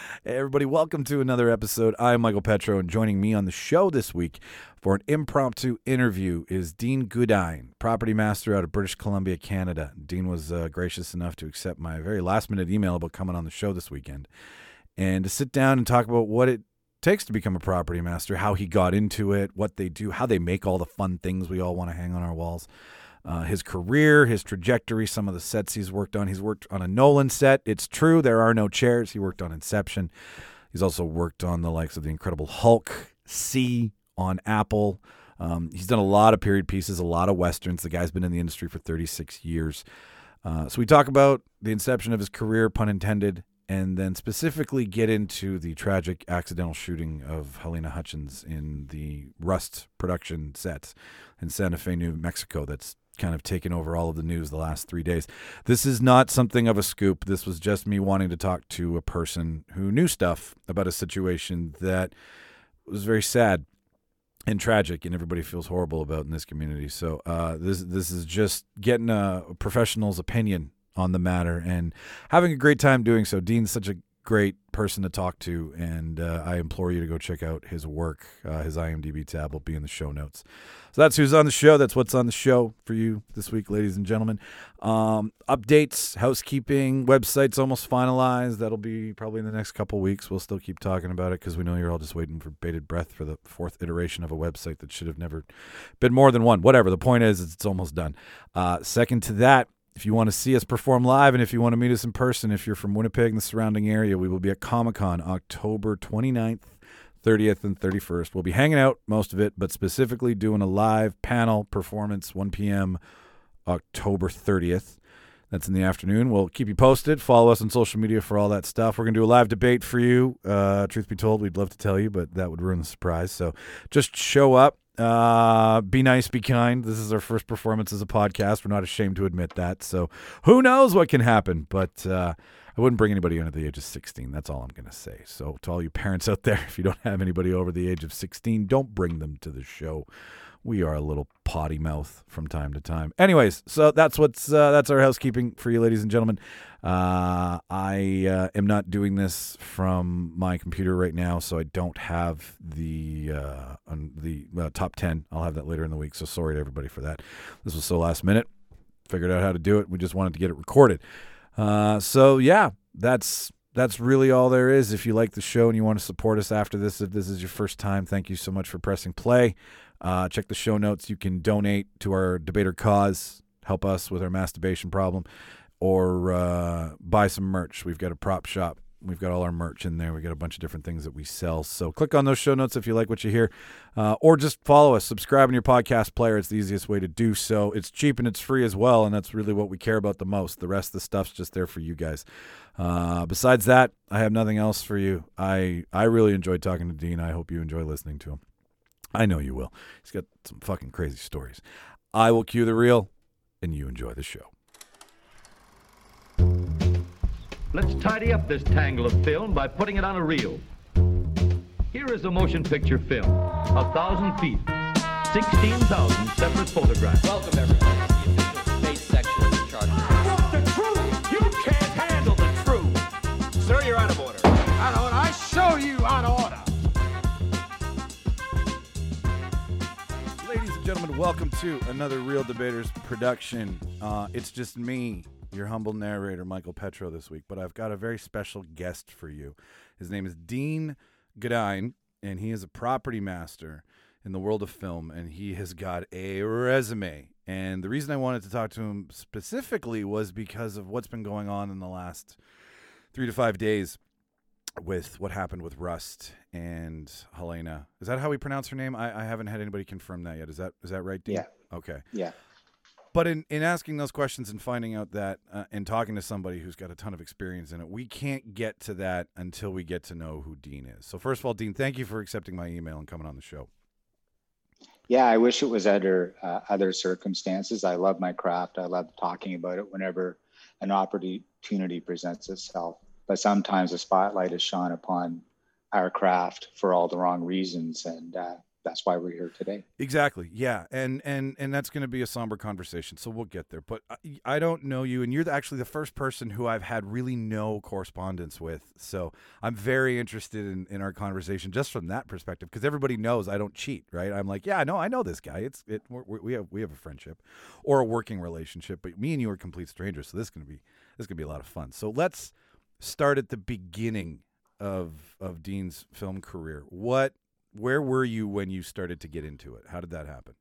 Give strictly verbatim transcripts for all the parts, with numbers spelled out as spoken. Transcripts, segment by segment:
Hey, everybody, welcome to another episode. I'm Michael Petro, and joining me on the show this week for an impromptu interview is Dean Goodine, property master out of British Columbia, Canada. Dean was uh, gracious enough to accept my very last-minute email about coming on the show this weekend and to sit down and talk about what it takes to become a property master, how he got into it, what they do, how they make all the fun things we all want to hang on our walls. Uh, his career, his trajectory, some of the sets he's worked on. He's worked on a Nolan set. It's true, there are no chairs. He worked on Inception. He's also worked on the likes of The Incredible Hulk, C on Apple. Um, he's done a lot of period pieces, a lot of Westerns. The guy's been in the industry for thirty-six years. Uh, so we talk about the inception of his career, pun intended, and then specifically get into the tragic accidental shooting of Helena Hutchins in the Rust production set in Santa Fe, New Mexico. That's kind of taken over all of the news the last three days. This is not something of a scoop. This was just me wanting to talk to a person who knew stuff about a situation that was very sad and tragic, and everybody feels horrible about in this community. So uh, this this is just getting a professional's opinion on the matter and having a great time doing so. Dean's such a great person to talk to, and uh, I implore you to go check out his work. Uh, his IMDb tab will be in the show notes. So that's who's on the show. That's what's on the show for you this week, ladies and gentlemen. Um, updates, housekeeping, website's almost finalized. That'll be probably in the next couple weeks. We'll still keep talking about it because we know you're all just waiting for bated breath for the fourth iteration of a website that should have never been more than one. Whatever. The point is, it's almost done. Uh, second to that, if you want to see us perform live and if you want to meet us in person, if you're from Winnipeg and the surrounding area, we will be at Comic-Con October twenty-ninth, thirtieth, and thirty-first. We'll be hanging out, most of it, but specifically doing a live panel performance, one p.m. October thirtieth. That's in the afternoon. We'll keep you posted. Follow us on social media for all that stuff. We're going to do a live debate for you. Uh, truth be told, we'd love to tell you, but that would ruin the surprise. So just show up. Uh, be nice, be kind. This is our first performance as a podcast. We're not ashamed to admit that. So who knows what can happen, but uh, I wouldn't bring anybody under the age of sixteen. That's all I'm going to say. So to all you parents out there, if you don't have anybody over the age of sixteen, don't bring them to the show. We are a little potty mouth from time to time. Anyways, so that's what's uh, that's our housekeeping for you, ladies and gentlemen. Uh, I uh, am not doing this from my computer right now, so I don't have the uh, on the uh, top ten. I'll have that later in the week, so sorry to everybody for that. This was so last minute. Figured out how to do it. We just wanted to get it recorded. Uh, so, yeah, that's that's really all there is. If you like the show and you want to support us after this, if this is your first time, thank you so much for pressing play. Uh, check the show notes. You can donate to our debater cause, help us with our masturbation problem, or uh, buy some merch. We've got a prop shop. We've got all our merch in there. We got a bunch of different things that we sell. So click on those show notes if you like what you hear, uh, or just follow us. Subscribe in your podcast player. It's the easiest way to do so. It's cheap and it's free as well, and that's really what we care about the most. The rest of the stuff's just there for you guys. Uh, besides that, I have nothing else for you. I I really enjoyed talking to Dean. I hope you enjoy listening to him. I know you will. He's got some fucking crazy stories. I will cue the reel, and you enjoy the show. Let's tidy up this tangle of film by putting it on a reel. Here is a motion picture film, a thousand feet, sixteen thousand separate photographs. Welcome, everybody, to the official space section of the Charter. I want the truth! You can't handle the truth! Sir, you're out of order. Out of order? I show you out of order! Ladies and gentlemen, welcome to another Real Debaters production. Uh, it's just me, your humble narrator, Michael Petro, this week, but I've got a very special guest for you. His name is Dean Goodine, and he is a property master in the world of film, and he has got a resume. And the reason I wanted to talk to him specifically was because of what's been going on in the last three to five days with what happened with Rust and Helena. Is that how we pronounce her name? I, I haven't had anybody confirm that yet. Is that is that right, Dean? Yeah. Okay. Yeah. But in, in asking those questions and finding out that uh, and talking to somebody who's got a ton of experience in it, we can't get to that until we get to know who Dean is. So first of all, Dean, thank you for accepting my email and coming on the show. Yeah, I wish it was under uh, other circumstances. I love my craft. I love talking about it whenever an opportunity presents itself. But sometimes the spotlight is shone upon our craft for all the wrong reasons. And uh, that's why we're here today. Exactly. Yeah. And and and that's going to be a somber conversation, so we'll get there. But I, I don't know you, and you're actually the first person who I've had really no correspondence with. So I'm very interested in, in our conversation just from that perspective, because everybody knows I don't cheat, right? I'm like, yeah, no, I know this guy. It's it we're, we have we have a friendship or a working relationship, but me and you are complete strangers. So this is going to be this is going to be a lot of fun. So let's start at the beginning of of Dean's film career. What Where were you when you started to get into it? How did that happen?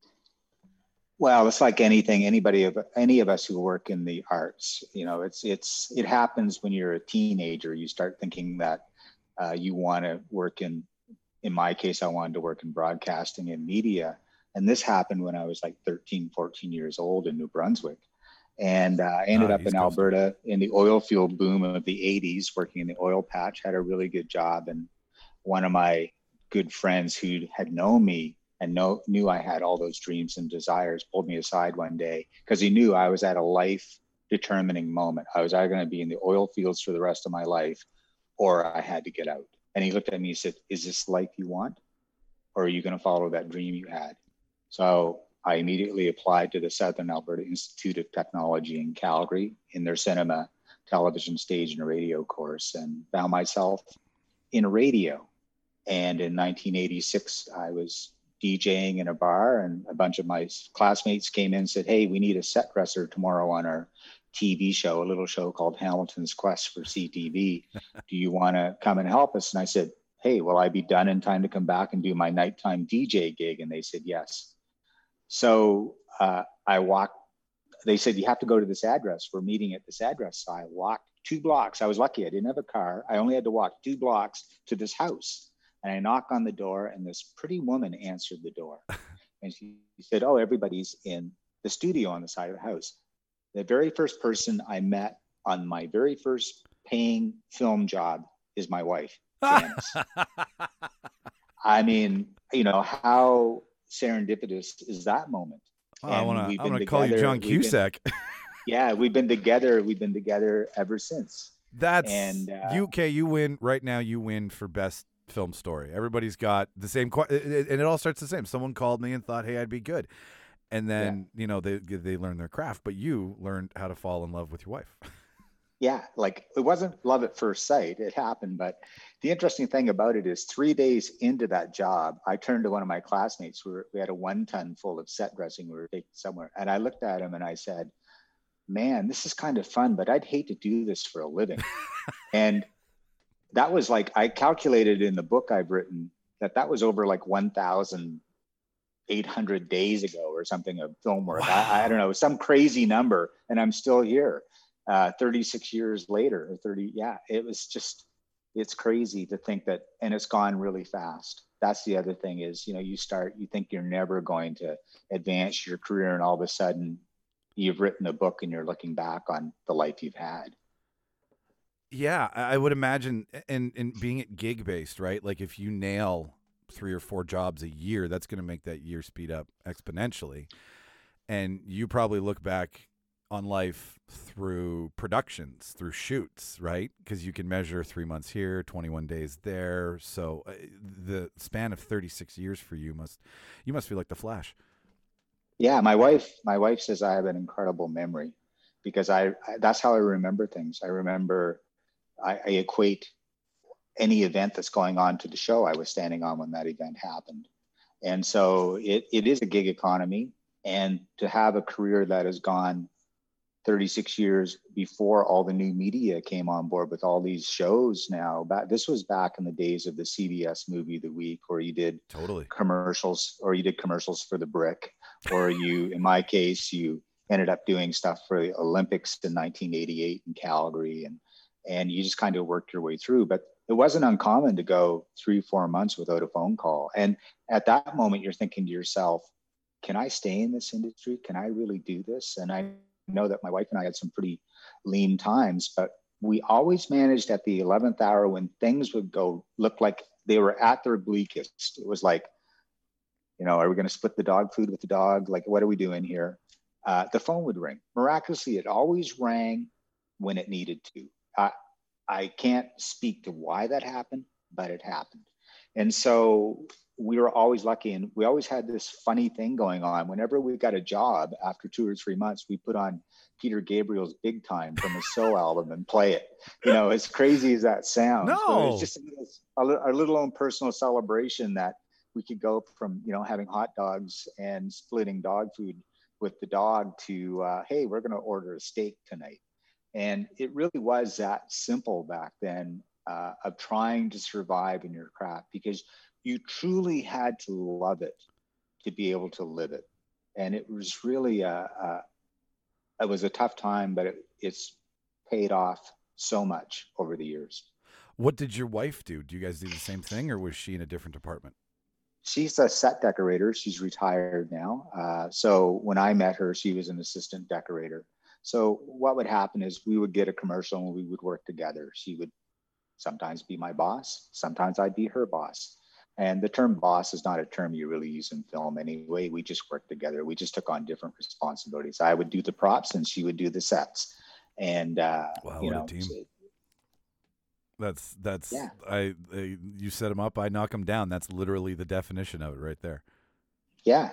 Well, it's like anything, anybody of any of us who work in the arts, you know, it's, it's, it happens when you're a teenager. You start thinking that uh, you want to work in, in my case, I wanted to work in broadcasting and media. And this happened when I was like thirteen, fourteen years old in New Brunswick. And uh, I ended Ah, up East in Coast. Alberta in the oil field boom of the eighties, working in the oil patch, had a really good job. And one of my good friends who had known me and know, knew I had all those dreams and desires pulled me aside one day because he knew I was at a life determining moment. I was either going to be in the oil fields for the rest of my life or I had to get out. And he looked at me and said, is this life you want? Or are you going to follow that dream you had? So I immediately applied to the Southern Alberta Institute of Technology in Calgary in their cinema, television, stage, and radio course, and found myself in radio. And in nineteen eighty-six, I was DJing in a bar, and a bunch of my classmates came in and said, hey, we need a set dresser tomorrow on our T V show, a little show called Hamilton's Quest for C T V. Do you want to come and help us? And I said, hey, will I be done in time to come back and do my nighttime D J gig? And they said, yes. So uh, I walked, they said, you have to go to this address. We're meeting at this address. So I walked two blocks. I was lucky. I didn't have a car. I only had to walk two blocks to this house. And I knock on the door, and this pretty woman answered the door. And she said, oh, everybody's in the studio on the side of the house. The very first person I met on my very first paying film job is my wife, Janice. I mean, you know, how serendipitous is that moment? Oh, I want we've to. been I'm going to call you John we've been- Cusack. Yeah, we've been together. We've been together ever since. That's And, uh, U K. You win right now. You win for best film story. Everybody's got the same, qu- and it all starts the same. Someone called me and thought, "Hey, I'd be good," and then you know they they learn their craft. But you learned how to fall in love with your wife. Yeah, like it wasn't love at first sight. It happened. But the interesting thing about it is three days into that job, I turned to one of my classmates. We, were, we had a one ton full of set dressing we were taking somewhere. And I looked at him and I said, man, this is kind of fun, but I'd hate to do this for a living. And that was like, I calculated in the book I've written that that was over like one thousand eight hundred days ago or something of film work. Wow. I, I don't know, some crazy number. And I'm still here uh, thirty-six years later or thirty. Yeah, it was just, it's crazy to think that, and it's gone really fast. That's the other thing is, you know, you start, you think you're never going to advance your career, and all of a sudden you've written a book and you're looking back on the life you've had. Yeah, I I would imagine, and and being it gig based, right? Like if you nail three or four jobs a year, that's going to make that year speed up exponentially. And you probably look back on life through productions, through shoots, right? Because you can measure three months here, twenty-one days there. So uh, the span of thirty-six years for you must, you must feel like the Flash. Yeah, my wife, my wife says I have an incredible memory because I, I that's how I remember things. I remember I, I equate any event that's going on to the show I was standing on when that event happened. And so it, it is a gig economy. And to have a career that has gone thirty-six years before all the new media came on board with all these shows now, back, this was back in the days of the C B S movie of the week, where you did Totally. commercials, or you did commercials for the Brick, or you, in my case, you ended up doing stuff for the Olympics in nineteen eighty-eight in Calgary, and and you just kind of worked your way through. But it wasn't uncommon to go three, four months without a phone call. And at that moment, you're thinking to yourself, can I stay in this industry? Can I really do this? And I know that my wife and I had some pretty lean times, but we always managed at the eleventh hour when things would go look like they were at their bleakest. It was like, you know, are we going to split the dog food with the dog? Like, what are we doing here? Uh, the phone would ring. Miraculously, it always rang when it needed to. Uh, I can't speak to why that happened, but it happened. And so we were always lucky, and we always had this funny thing going on. Whenever we got a job, after two or three months, we put on Peter Gabriel's Big Time from his So album and play it. You know, as crazy as that sounds, No. but it was just a, little- a little own personal celebration that we could go from, you know, having hot dogs and splitting dog food with the dog to, uh, hey, we're going to order a steak tonight. And it really was that simple back then, uh, of trying to survive in your craft, because you truly had to love it to be able to live it. And it was really a, a it was a tough time, but it, it's paid off so much over the years. What did your wife do? Do you guys do the same thing, or was she in a different department? She's a set decorator. She's retired now. Uh, so when I met her, she was an assistant decorator. So what would happen is we would get a commercial and we would work together. She would sometimes be my boss. Sometimes I'd be her boss. And the term boss is not a term you really use in film anyway. We just worked together. We just took on different responsibilities. I would do the props and she would do the sets. And, uh, Wow, you what a know, team. so- That's that's Yeah. I, I you set them up, I knock them down. That's literally the definition of it right there. yeah.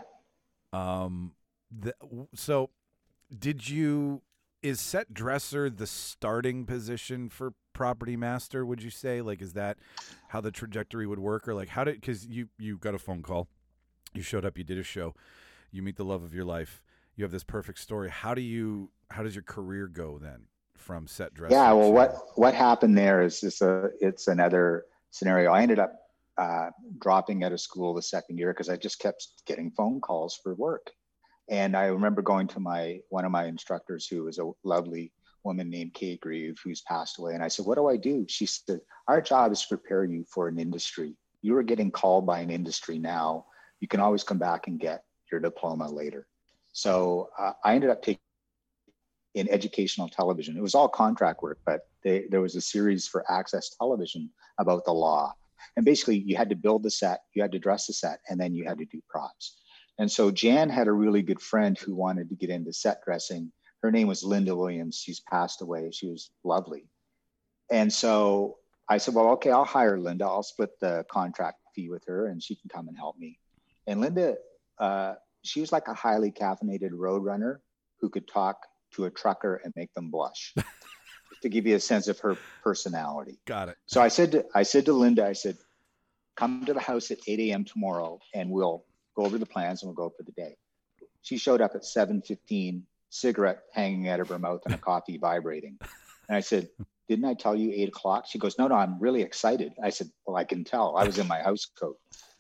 Um, the, so did you is set dresser the starting position for property master? Would you say, like, is that how the trajectory would work, or like how did because you you got a phone call, you showed up, you did a show, you meet the love of your life, you have this perfect story. How do you how does your career go then from set dresser? Yeah, well, to- what what happened there is just a it's another scenario. I ended up uh, dropping out of school the second year because I just kept getting phone calls for work, and I remember going to my one of my instructors, who was a lovely woman named Kay Grieve, who's passed away, and I said, "What do I do?" She said, "Our job is to prepare you for an industry. You are getting called by an industry now. You can always come back and get your diploma later." So uh, I ended up taking in educational television. It was all contract work, but they, there was a series for Access Television about the law. And basically you had to build the set, you had to dress the set, and then you had to do props. And so Jan had a really good friend who wanted to get into set dressing. Her name was Linda Williams. She's passed away. She was lovely. And so I said, well, okay, I'll hire Linda. I'll split the contract fee with her and she can come and help me. And Linda, uh, she was like a highly caffeinated roadrunner who could talk to a trucker and make them blush, just to give you a sense of her personality. Got it. So I said, to, I said to Linda, I said, come to the house at eight a.m. tomorrow and we'll go over the plans and we'll go for the day. She showed up at seven fifteen, cigarette hanging out of her mouth and a coffee vibrating. And I said, didn't I tell you eight o'clock? She goes, no, no, I'm really excited. I said, well, I can tell. I was in my house coat.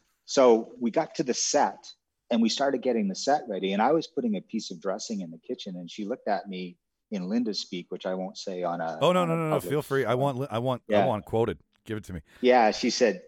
So we got to the set and we started getting the set ready. And I was putting a piece of dressing in the kitchen and she looked at me in Linda speak, which I won't say on a. Oh no on no a no no! public- Feel free. I want I want I Yeah. want quoted. Give it to me. Yeah, she said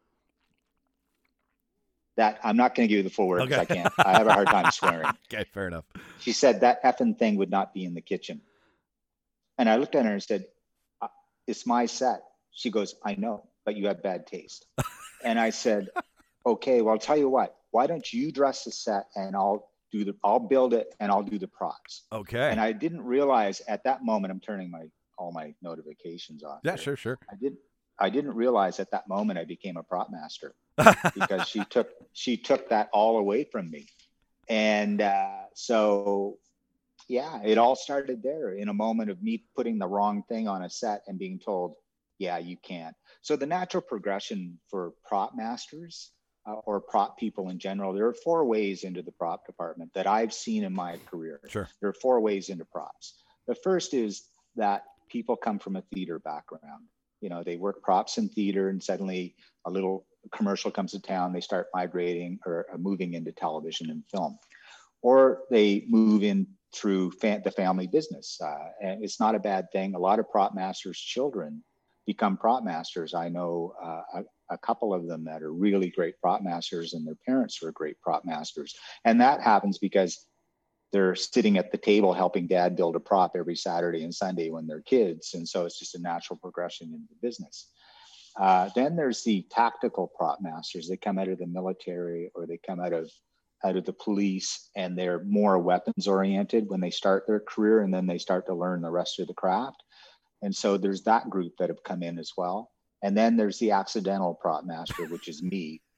that I'm not going to give you the full word because Okay. I can't. I have a hard time swearing. Okay, fair enough. She said that effing thing would not be in the kitchen. And I looked at her and said, "Uh, it's my set. She goes, I know, but you have bad taste. And I said, okay, well, I'll tell you what, why don't you dress the set and I'll do the, I'll build it and I'll do the props. Okay. And I didn't realize at that moment, I'm turning my, all my notifications off. yeah, here. sure, sure. I didn't, I didn't realize at that moment I became a prop master because she took, she took that all away from me. And uh, so, yeah, it all started there in a moment of me putting the wrong thing on a set and being told, yeah, you can't. So the natural progression for prop masters uh, or prop people in general, there are four ways into the prop department that I've seen in my career. Sure. There are four ways into props. The first is that people come from a theater background. You know, they work props in theater and suddenly a little commercial comes to town, they start migrating or uh, moving into television and film. Or they move in through fa- the family business. Uh, and it's not a bad thing. A lot of prop masters' children become prop masters. I know uh, a, a couple of them that are really great prop masters and their parents were great prop masters. And that happens because they're sitting at the table helping dad build a prop every Saturday and Sunday when they're kids. And so it's just a natural progression in the business. Uh, then there's the tactical prop masters. They come out of the military or they come out of out of the police and they're more weapons oriented when they start their career and then they start to learn the rest of the craft. And so there's that group that have come in as well. And then there's the accidental prop master, which is me,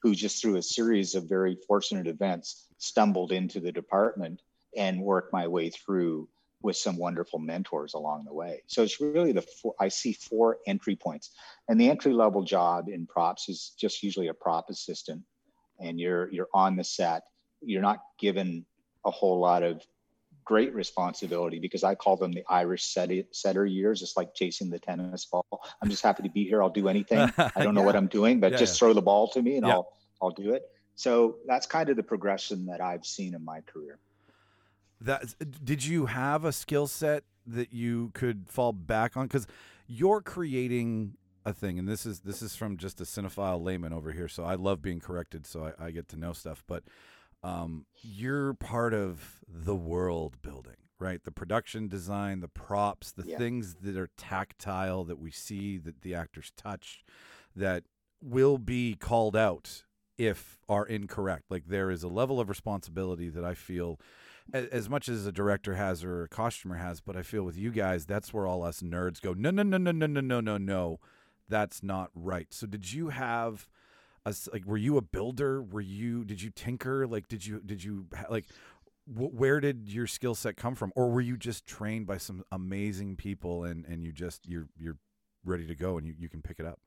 who just through a series of very fortunate events stumbled into the department and worked my way through with some wonderful mentors along the way. So it's really the four, I see four entry points. And the entry level job in props is just usually a prop assistant, and you're you're on the set. You're not given a whole lot of great responsibility, because I call them the Irish set- setter years. It's like chasing the tennis ball. I'm just happy to be here. I'll do anything. I don't know Yeah. what I'm doing, but Yeah, just yeah. throw the ball to me and Yeah. I'll I'll do it. So that's kind of the progression that I've seen in my career. That did you have a skill set that you could fall back on? Because you're creating a thing, and this is this is from just a cinephile layman over here. So I love being corrected, so I, I get to know stuff. But um, you're part of the world building, right? The production design, the props, the Yeah. things that are tactile that we see, that the actors touch, that will be called out if are incorrect. Like, there is a level of responsibility that I feel a- as much as a director has or a costumer has, but I feel with you guys, that's where all us nerds go, no, no, no, no, no, no, no, no, no, that's not right. So did you have a, s- like, were you a builder? Were you, did you tinker? Like, did you, did you, ha- like, wh- where did your skill set come from? Or were you just trained by some amazing people and, and you just, you're, you're ready to go and you, you can pick it up?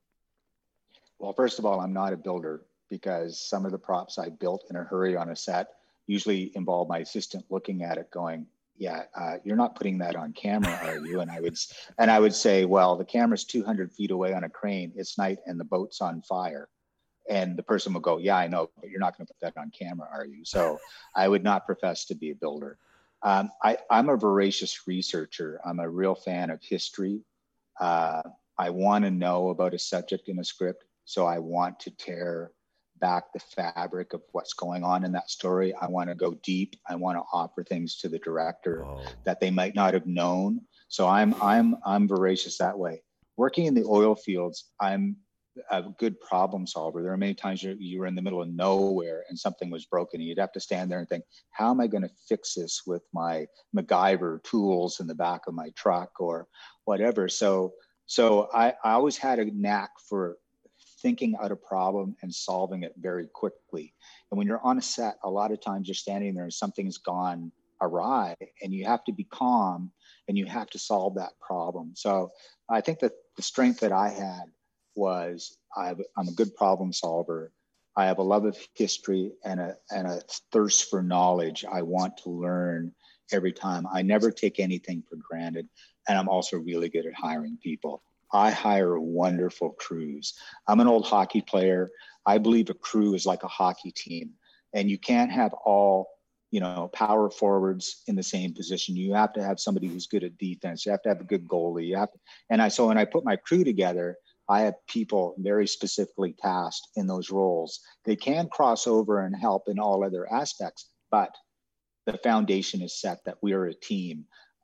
Well, first of all, I'm not a builder, because some of the props I built in a hurry on a set usually involve my assistant looking at it going, yeah, uh, you're not putting that on camera, are you? And I would, s- and I would say, well, the camera's two hundred feet away on a crane. It's night and the boat's on fire. And the person would go, yeah, I know, but you're not going to put that on camera, are you? So I would not profess to be a builder. Um, I, I'm a voracious researcher. I'm a real fan of history. Uh, I want to know about a subject in a script. So I want to tear back the fabric of what's going on in that story. I want to go deep. I want to offer things to the director Oh. that they might not have known. So I'm I'm I'm voracious that way. Working in the oil fields, I'm a good problem solver. There are many times you you were in the middle of nowhere and something was broken, and you'd have to stand there and think, how am I going to fix this with my MacGyver tools in the back of my truck or whatever. So so I, I always had a knack for thinking out a problem and solving it very quickly. And when you're on a set, a lot of times you're standing there and something's gone awry, and you have to be calm and you have to solve that problem. So I think that the strength that I had was I've, I'm a good problem solver. I have a love of history and a, and a thirst for knowledge. I want to learn every time. I never take anything for granted. And I'm also really good at hiring people. I hire wonderful crews. I'm an old hockey player. I believe a crew is like a hockey team, and you can't have all, you know, power forwards in the same position. You have to have somebody who's good at defense. You have to have a good goalie. You have to, and I, so when I put my crew together, I have people very specifically tasked in those roles. They can cross over and help in all other aspects, but the foundation is set that we are a team.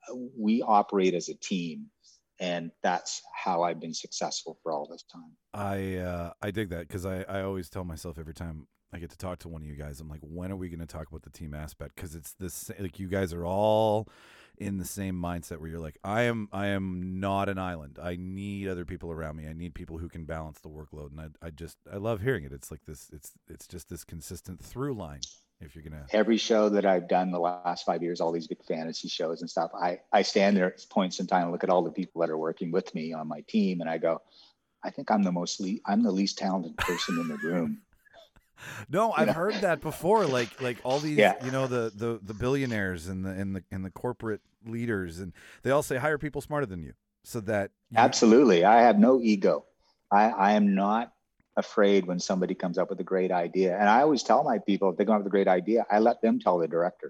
We operate as a team. And that's how I've been successful for all this time. I uh, I dig that, because I, I always tell myself every time I get to talk to one of you guys, I'm like, when are we going to talk about the team aspect? Because it's this, like, you guys are all in the same mindset where you're like, I am I am not an island. I need other people around me. I need people who can balance the workload, and I I just I love hearing it. It's like this. It's it's just this consistent through line. If you're gonna Every show that I've done the last five years, all these big fantasy shows and stuff, I, I stand there at points in time and look at all the people that are working with me on my team, and I go, I think I'm the most le- I'm the least talented person in the room. No, I've know? heard that before. Like like all these, Yeah. you know, the, the the billionaires and the and the and the corporate leaders, and they all say hire people smarter than you, so that you, Absolutely. I have no ego. I, I am not afraid when somebody comes up with a great idea. And I always tell my people, if they come up with a great idea, I let them tell the director.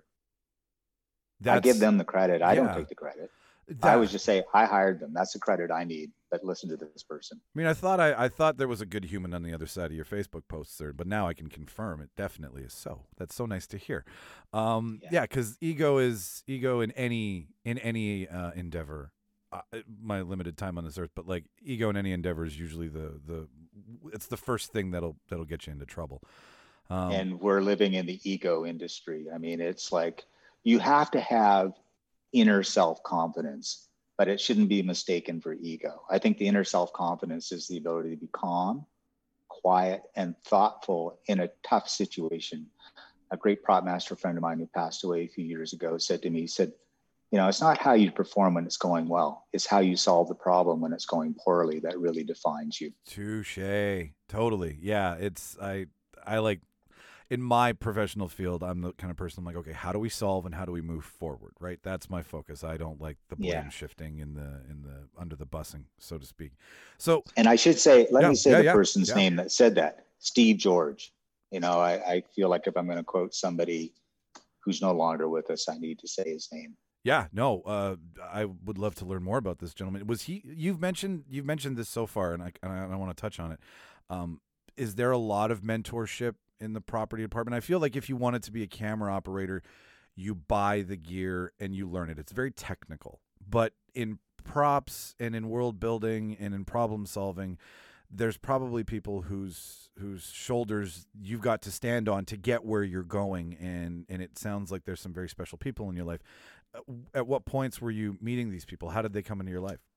I give them the credit. I yeah. don't take the credit. that, I always just say, I hired them. That's the credit I need. But listen to this person. I mean, I thought I, I thought there was a good human on the other side of your Facebook posts there, but now I can confirm it definitely is so. That's so nice to hear. Um, yeah, because ego is ego in any in any uh, endeavor. Uh, my limited time on this earth, but like ego in any endeavor is usually the the it's the first thing that'll that'll get you into trouble. Um, And we're living in the ego industry. I mean, it's like you have to have inner self-confidence, but it shouldn't be mistaken for ego. I think the inner self-confidence is the ability to be calm, quiet and thoughtful in a tough situation. A great prop master friend of mine who passed away a few years ago said to me, he said, you know, it's not how you perform when it's going well. It's how you solve the problem when it's going poorly that really defines you. Touche. Totally. Yeah. It's, I, I like, in my professional field, I'm the kind of person I'm like, okay, how do we solve and how do we move forward? Right. That's my focus. I don't like the blame Yeah. shifting in the, in the, under the busing, so to speak. So, And I should say, let Yeah, me say yeah, the yeah, person's yeah. name that said that, Steve George. You know, I, I feel like if I'm going to quote somebody who's no longer with us, I need to say his name. yeah, no, uh, I would love to learn more about this gentleman. Was he, you've mentioned, you've mentioned this so far, and I, and I, and I want to touch on it. Um, is there a lot of mentorship in the property department? I feel like if you wanted to be a camera operator, you buy the gear and you learn it. It's very technical, but in props and in world building and in problem solving, there's probably people whose whose shoulders you've got to stand on to get where you're going, and and it sounds like there's some very special people in your life. At what points were you meeting these people? How did they come into your life?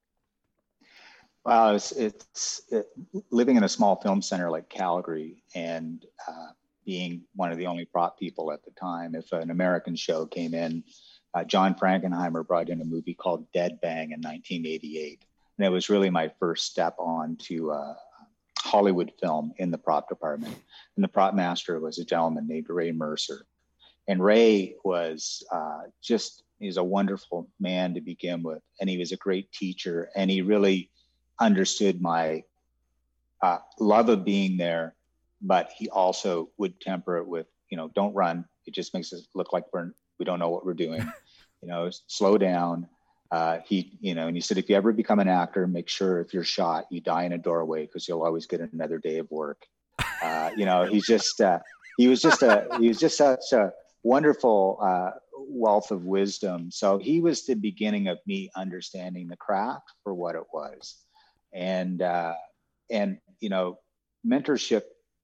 Well, it's, it's it, living in a small film center like Calgary and uh, being one of the only prop people at the time. If an American show came in, uh, John Frankenheimer brought in a movie called Dead Bang in nineteen eighty-eight. And it was really my first step on to uh, Hollywood film in the prop department. And the prop master was a gentleman named Ray Mercer. And Ray was uh, just, he's a wonderful man to begin with. And he was a great teacher. And he really understood my uh, love of being there, but he also would temper it with, you know, don't run. It just makes us look like we're, we don't know what we're doing. You know, slow down. Uh, he, you know, and he said, if you ever become an actor, make sure if you're shot, you die in a doorway because you'll always get another day of work. Uh, you know, he's just, uh, he was just a, he was just such a wonderful uh, wealth of wisdom. So he was the beginning of me understanding the craft for what it was. And, uh, and, you know, mentorship,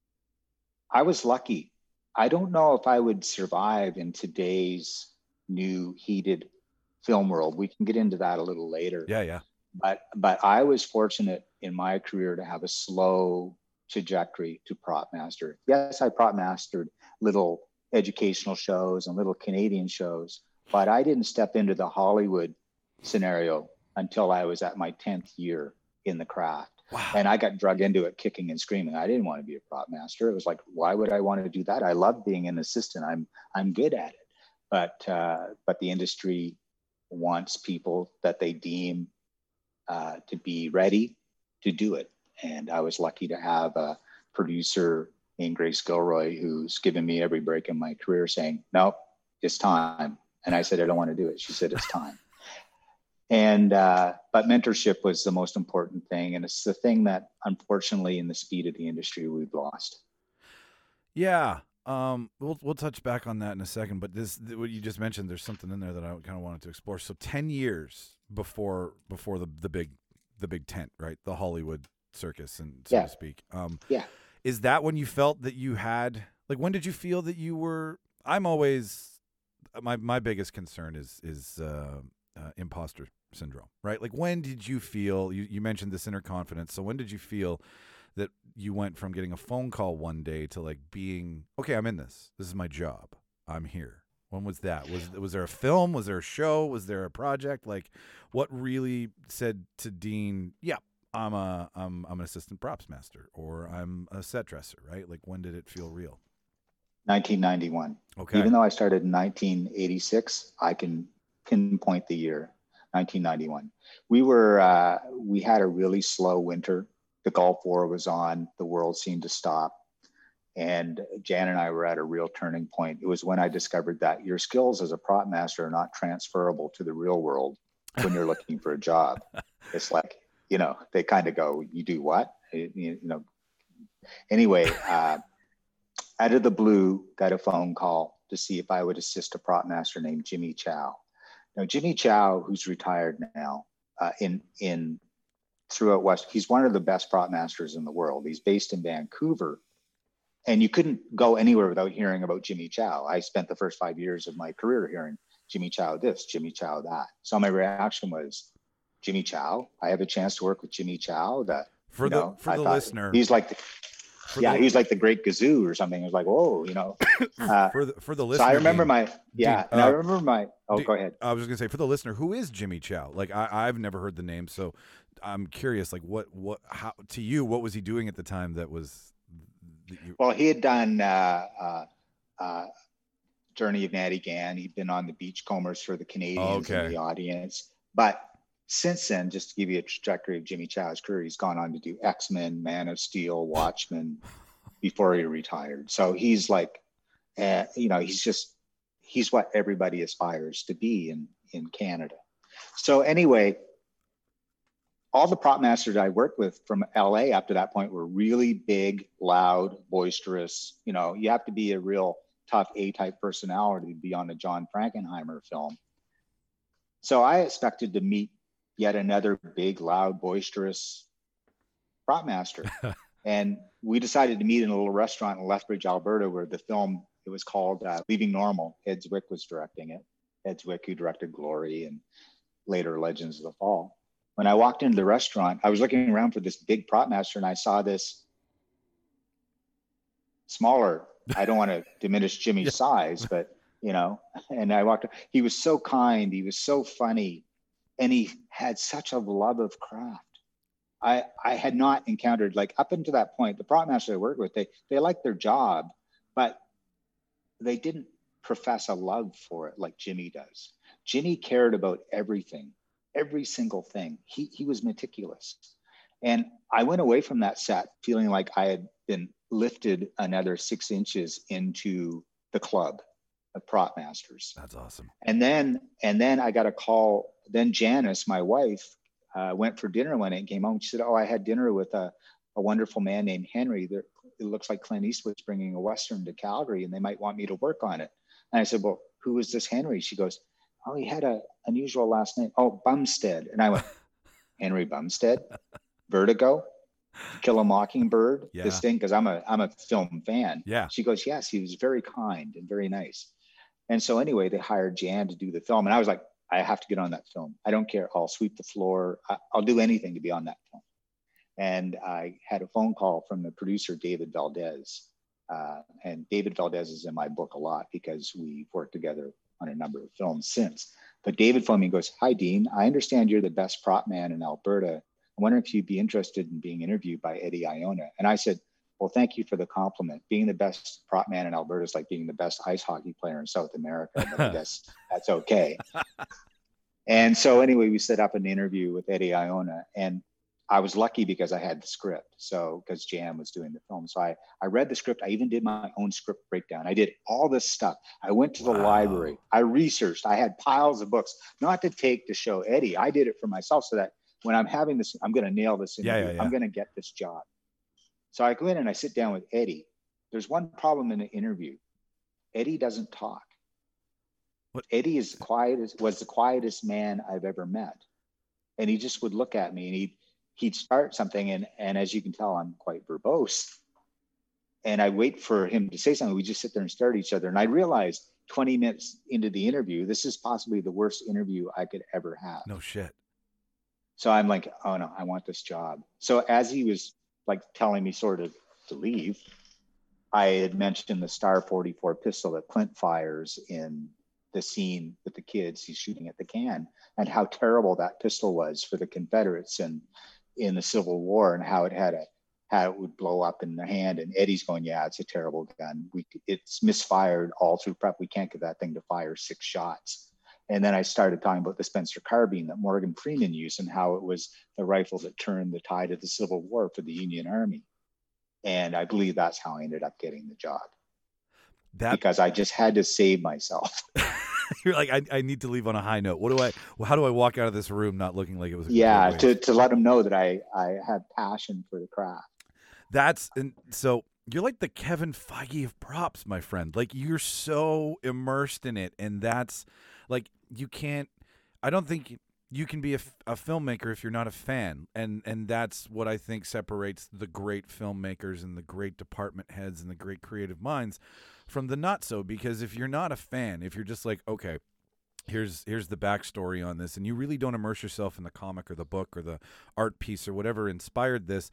I was lucky. I don't know if I would survive in today's new heated film world. We can get into that a little later. Yeah, yeah. But but I was fortunate in my career to have a slow trajectory to prop master. Yes, I prop mastered little educational shows and little Canadian shows, but I didn't step into the Hollywood scenario until I was at my tenth year in the craft. Wow. And I got drug into it kicking and screaming. I didn't want to be a prop master. It was like, why would I want to do that? I love being an assistant. I'm I'm good at it. But uh, but the industry wants people that they deem uh, to be ready to do it. And I was lucky to have a producer named Grace Gilroy who's given me every break in my career saying, no, it's time. And I said, I don't want to do it. She said, it's time. And, uh, but mentorship was the most important thing. And it's the thing that unfortunately in the speed of the industry, we've lost. Yeah. Um, we'll we'll touch back on that in a second, but this what you just mentioned, there's something in there that I kind of wanted to explore. So ten years before before the the big the big tent, right? The Hollywood circus, and so Yeah. to speak. Um, Yeah. is that when you felt that you had, like, when did you feel that you were? I'm always my my biggest concern is is uh, uh, imposter syndrome, right? Like, when did you feel? You you mentioned this inner confidence. So when did you feel that you went from getting a phone call one day to like being, okay, I'm in this. This is my job. I'm here. When was that? Was was there a film? Was there a show? Was there a project? Like, what really said to Dean, yeah, I'm a I'm I'm an assistant props master, or I'm a set dresser, right? Like, when did it feel real? nineteen ninety-one. Okay. Even though I started in nineteen eighty-six, I can pinpoint the year, nineteen ninety-one. We were, uh, we had a really slow winter. The Gulf War was on, the world seemed to stop. And Jan and I were at a real turning point. It was when I discovered that your skills as a prop master are not transferable to the real world when you're looking for a job. It's like, you know, they kind of go, you do what? You, you know, anyway, uh, out of the blue, got a phone call to see if I would assist a prop master named Jimmy Chow. Now, Jimmy Chow, who's retired now, uh, in, in, throughout West, he's one of the best prop masters in the world. He's based in Vancouver, and you couldn't go anywhere without hearing about Jimmy Chow. I spent the first five years of my career hearing Jimmy Chow this, Jimmy Chow that. So my reaction was, Jimmy Chow? I have a chance to work with Jimmy Chow. That For you the know, for I the thought, listener, he's like the, for yeah, the, he was like the Great Gazoo or something. It was like, whoa, you know. Uh, for the for the so listener. I remember Dean, my yeah, Dean, and uh, I remember my. Oh, Dean, go ahead. I was just gonna say for the listener, who is Jimmy Chow? Like I, I've never heard the name, so I'm curious. Like what what how to you? What was he doing at the time that was? That you... Well, he had done uh, uh, uh, Journey of Natty Gann. He'd been on the Beachcombers for the Canadians Okay. in the audience. But since then, just to give you a trajectory of Jimmy Chow's career, he's gone on to do X-Men, Man of Steel, Watchmen before he retired. So he's like, uh, you know, he's just, he's what everybody aspires to be in, in Canada. So anyway, all the prop masters I worked with from L A up to that point were really big, loud, boisterous. You know, you have to be a real tough A-type personality to be on a John Frankenheimer film. So I expected to meet yet another big, loud, boisterous prop master. And we decided to meet in a little restaurant in Lethbridge, Alberta, where the film, it was called uh, Leaving Normal. Ed Zwick was directing it. Ed Zwick, who directed Glory and later Legends of the Fall. When I walked into the restaurant, I was looking around for this big prop master and I saw this smaller, I don't want to diminish Jimmy's yeah. size, but you know, and I walked, he was so kind, he was so funny, and he had such a love of craft. I I had not encountered, like up until that point, the prop masters I worked with, they they liked their job, but they didn't profess a love for it like Jimmy does. Jimmy cared about everything, every single thing. He he was meticulous. And I went away from that set feeling like I had been lifted another six inches into the club of prop masters. That's awesome. And then, and then I got a call. Then Janice, my wife, uh, went for dinner one night and came home. She said, "Oh, I had dinner with a, a wonderful man named Henry. There, it looks like Clint Eastwood's bringing a Western to Calgary and they might want me to work on it." And I said, "Well, who is this Henry?" She goes, "Oh, he had a unusual last name. Oh, Bumstead." And I went, "Henry Bumstead? Vertigo? Kill a Mockingbird?" Yeah. This thing, because I'm a I'm a film fan. Yeah. She goes, "Yes, he was very kind and very nice." And so anyway, they hired Jan to do the film. And I was like, I have to get on that film. I don't care. I'll sweep the floor. I, I'll do anything to be on that film. And I had a phone call from the producer, David Valdez. Uh, and David Valdez is in my book a lot because we've worked together on a number of films since. But David phoned me and goes, "Hi, Dean. I understand you're the best prop man in Alberta. I wonder if you'd be interested in being interviewed by Eddie Iona." And I said, "Well, thank you for the compliment. Being the best prop man in Alberta is like being the best ice hockey player in South America, but I guess that's okay." And so anyway, we set up an interview with Eddie Iona, and I was lucky because I had the script. So because Jan was doing the film. So I, I read the script. I even did my own script breakdown. I did all this stuff. I went to the Wow. library. I researched. I had piles of books, not to take to show Eddie. I did it for myself so that when I'm having this, I'm going to nail this interview. Yeah, yeah, yeah. I'm going to get this job. So I go in and I sit down with Eddie. There's one problem in the interview. Eddie doesn't talk. What? Eddie is the quietest, was the quietest man I've ever met. And he just would look at me and he'd, he'd start something. And, and as you can tell, I'm quite verbose. And I wait for him to say something. We just sit there and stare at each other. And I realized twenty minutes into the interview, this is possibly the worst interview I could ever have. No shit. So I'm like, oh no, I want this job. So as he was like telling me sort of to leave, I had mentioned the Star forty-four pistol that Clint fires in the scene with the kids he's shooting at the can, and how terrible that pistol was for the Confederates and in the Civil War, and how it had a how it would blow up in their hand. And Eddie's going, "Yeah, it's a terrible gun. We it's misfired all through prep. We can't get that thing to fire six shots." And then I started talking about the Spencer carbine that Morgan Freeman used and how it was the rifle that turned the tide of the Civil War for the Union Army. And I believe that's how I ended up getting the job. That because I just had to save myself. You're like, I, I need to leave on a high note. What do I, how do I walk out of this room not looking like it was a yeah, waste? to, to let them know that I, I have passion for the craft. That's, and so you're like the Kevin Feige of props, my friend. Like you're so immersed in it. And that's like, you can't, I don't think you can be a, a filmmaker if you're not a fan. And, and that's what I think separates the great filmmakers and the great department heads and the great creative minds from the not so, because if you're not a fan, if you're just like, okay, here's here's the backstory on this, and you really don't immerse yourself in the comic or the book or the art piece or whatever inspired this,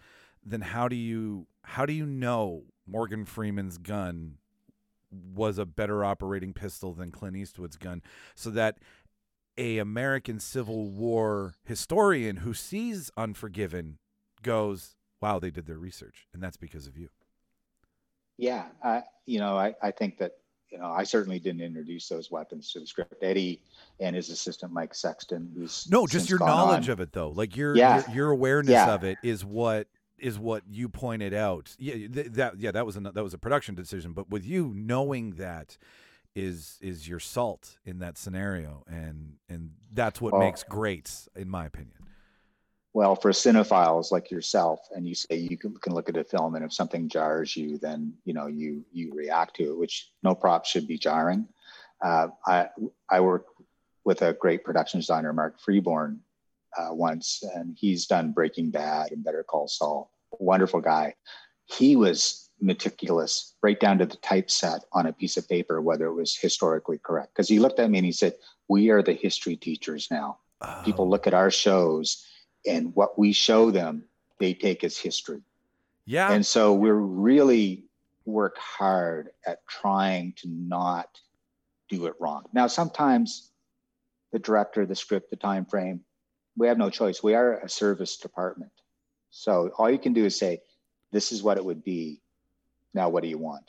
then how do you how do you know Morgan Freeman's gun was a better operating pistol than Clint Eastwood's gun, so that a American Civil War historian who sees Unforgiven goes, wow, they did their research, and that's because of you? Yeah, I, you know, I, I think that, you know, I certainly didn't introduce those weapons to the script. Eddie and his assistant, Mike Sexton, who's No, just since your gone knowledge on. of it, though. Like your Yeah. your, your awareness Yeah. of it is what is what you pointed out. Yeah, th- that yeah, that was a that was a production decision, but with you knowing that is is your salt in that scenario, and and that's what Well, makes greats, in my opinion. Well, for cinephiles like yourself, and you say you can, can look at a film, and if something jars you, then you know you you react to it, which no prop should be jarring. Uh, I I work with a great production designer, Mark Freeborn, uh, once, and he's done Breaking Bad and Better Call Saul. Wonderful guy. He was meticulous, right down to the typeset on a piece of paper, whether it was historically correct. Because he looked at me and he said, "We are the history teachers now. Oh. People look at our shows, and what we show them, they take as history." Yeah, And so we're really work hard at trying to not do it wrong. Now, sometimes the director, the script, the time frame, we have no choice. We are a service department. So all you can do is say, this is what it would be. Now, what do you want?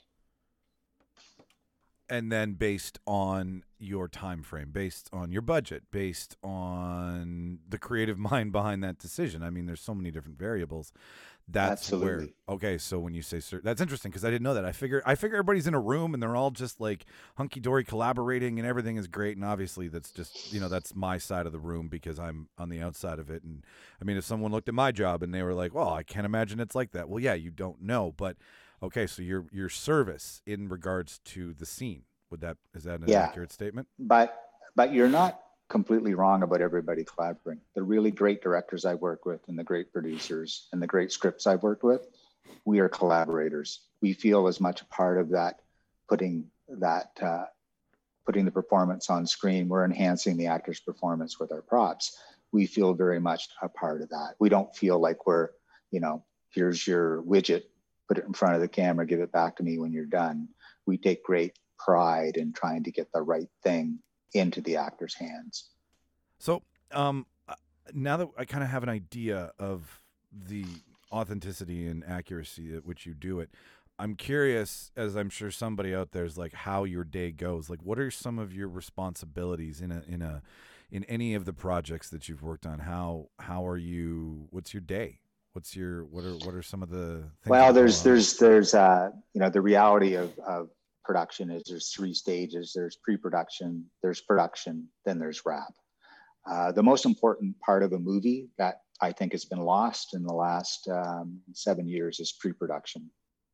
and then based on your time frame, based on your budget, based on the creative mind behind that decision. I mean, there's so many different variables. That's Absolutely. where okay. So when you say sir, that's interesting because I didn't know that. I figure I figure everybody's in a room and they're all just like hunky dory collaborating and everything is great. And obviously that's just you know that's my side of the room because I'm on the outside of it. And I mean, if someone looked at my job and they were like, "Well, I can't imagine it's like that." Well, yeah, you don't know, but okay. So your your service in regards to the scene, would that is that an Yeah. accurate statement? But but you're not completely wrong about everybody collaborating. The really great directors I work with and the great producers and the great scripts I've worked with, we are collaborators. We feel as much a part of that, putting that uh, putting the performance on screen. We're enhancing the actor's performance with our props. We feel very much a part of that. We don't feel like we're, you know, here's your widget, put it in front of the camera, give it back to me when you're done. We take great pride in trying to get the right thing into the actor's hands. So, um, uh, now that I kind of have an idea of the authenticity and accuracy at which you do it, I'm curious, as I'm sure somebody out there is like, how your day goes. Like, what are some of your responsibilities in a in a in any of the projects that you've worked on? How how are you? What's your day? What's your what are what are some of the things Well, that go there's on? there's there's uh, you know, the reality of of production is there's three stages. There's pre-production, there's production, then there's wrap. Uh, the most important part of a movie that I think has been lost in the last um, seven years is pre-production.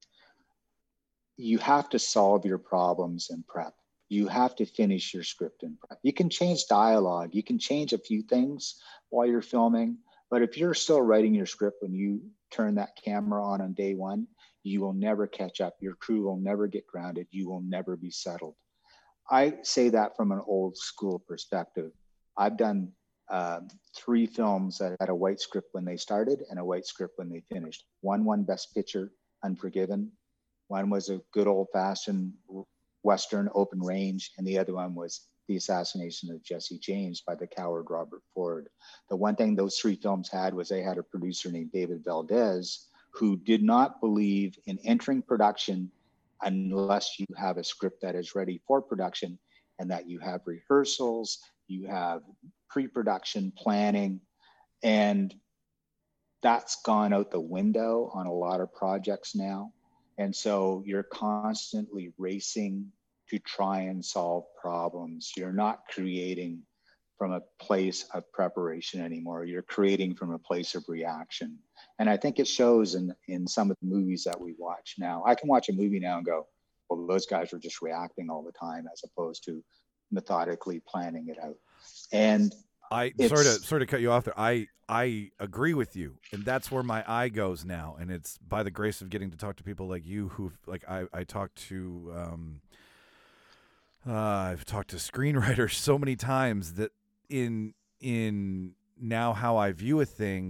You have to solve your problems in prep. You have to finish your script in prep. You can change dialogue. You can change a few things while you're filming, but if you're still writing your script when you turn that camera on on day one, you will never catch up. Your crew will never get grounded. You will never be settled. I say that from an old school perspective. I've done uh, three films that had a white script when they started and a white script when they finished. One won Best Picture, Unforgiven. One was a good old-fashioned Western, Open Range, and the other one was The Assassination of Jesse James by the coward Robert Ford. The one thing those three films had was they had a producer named David Valdez who did not believe in entering production unless you have a script that is ready for production and that you have rehearsals, you have pre-production planning, and that's gone out the window on a lot of projects now. And so you're constantly racing to try and solve problems. You're not creating from a place of preparation anymore. You're creating from a place of reaction. And I think it shows in, in some of the movies that we watch now. I can watch a movie now and go, well, those guys were just reacting all the time as opposed to methodically planning it out. And I it's- sort of sort of cut you off there. I I agree with you, and that's where my eye goes now. And it's by the grace of getting to talk to people like you, who like I I talked to. Um, uh, I've talked to screenwriters so many times that in in now how I view a thing,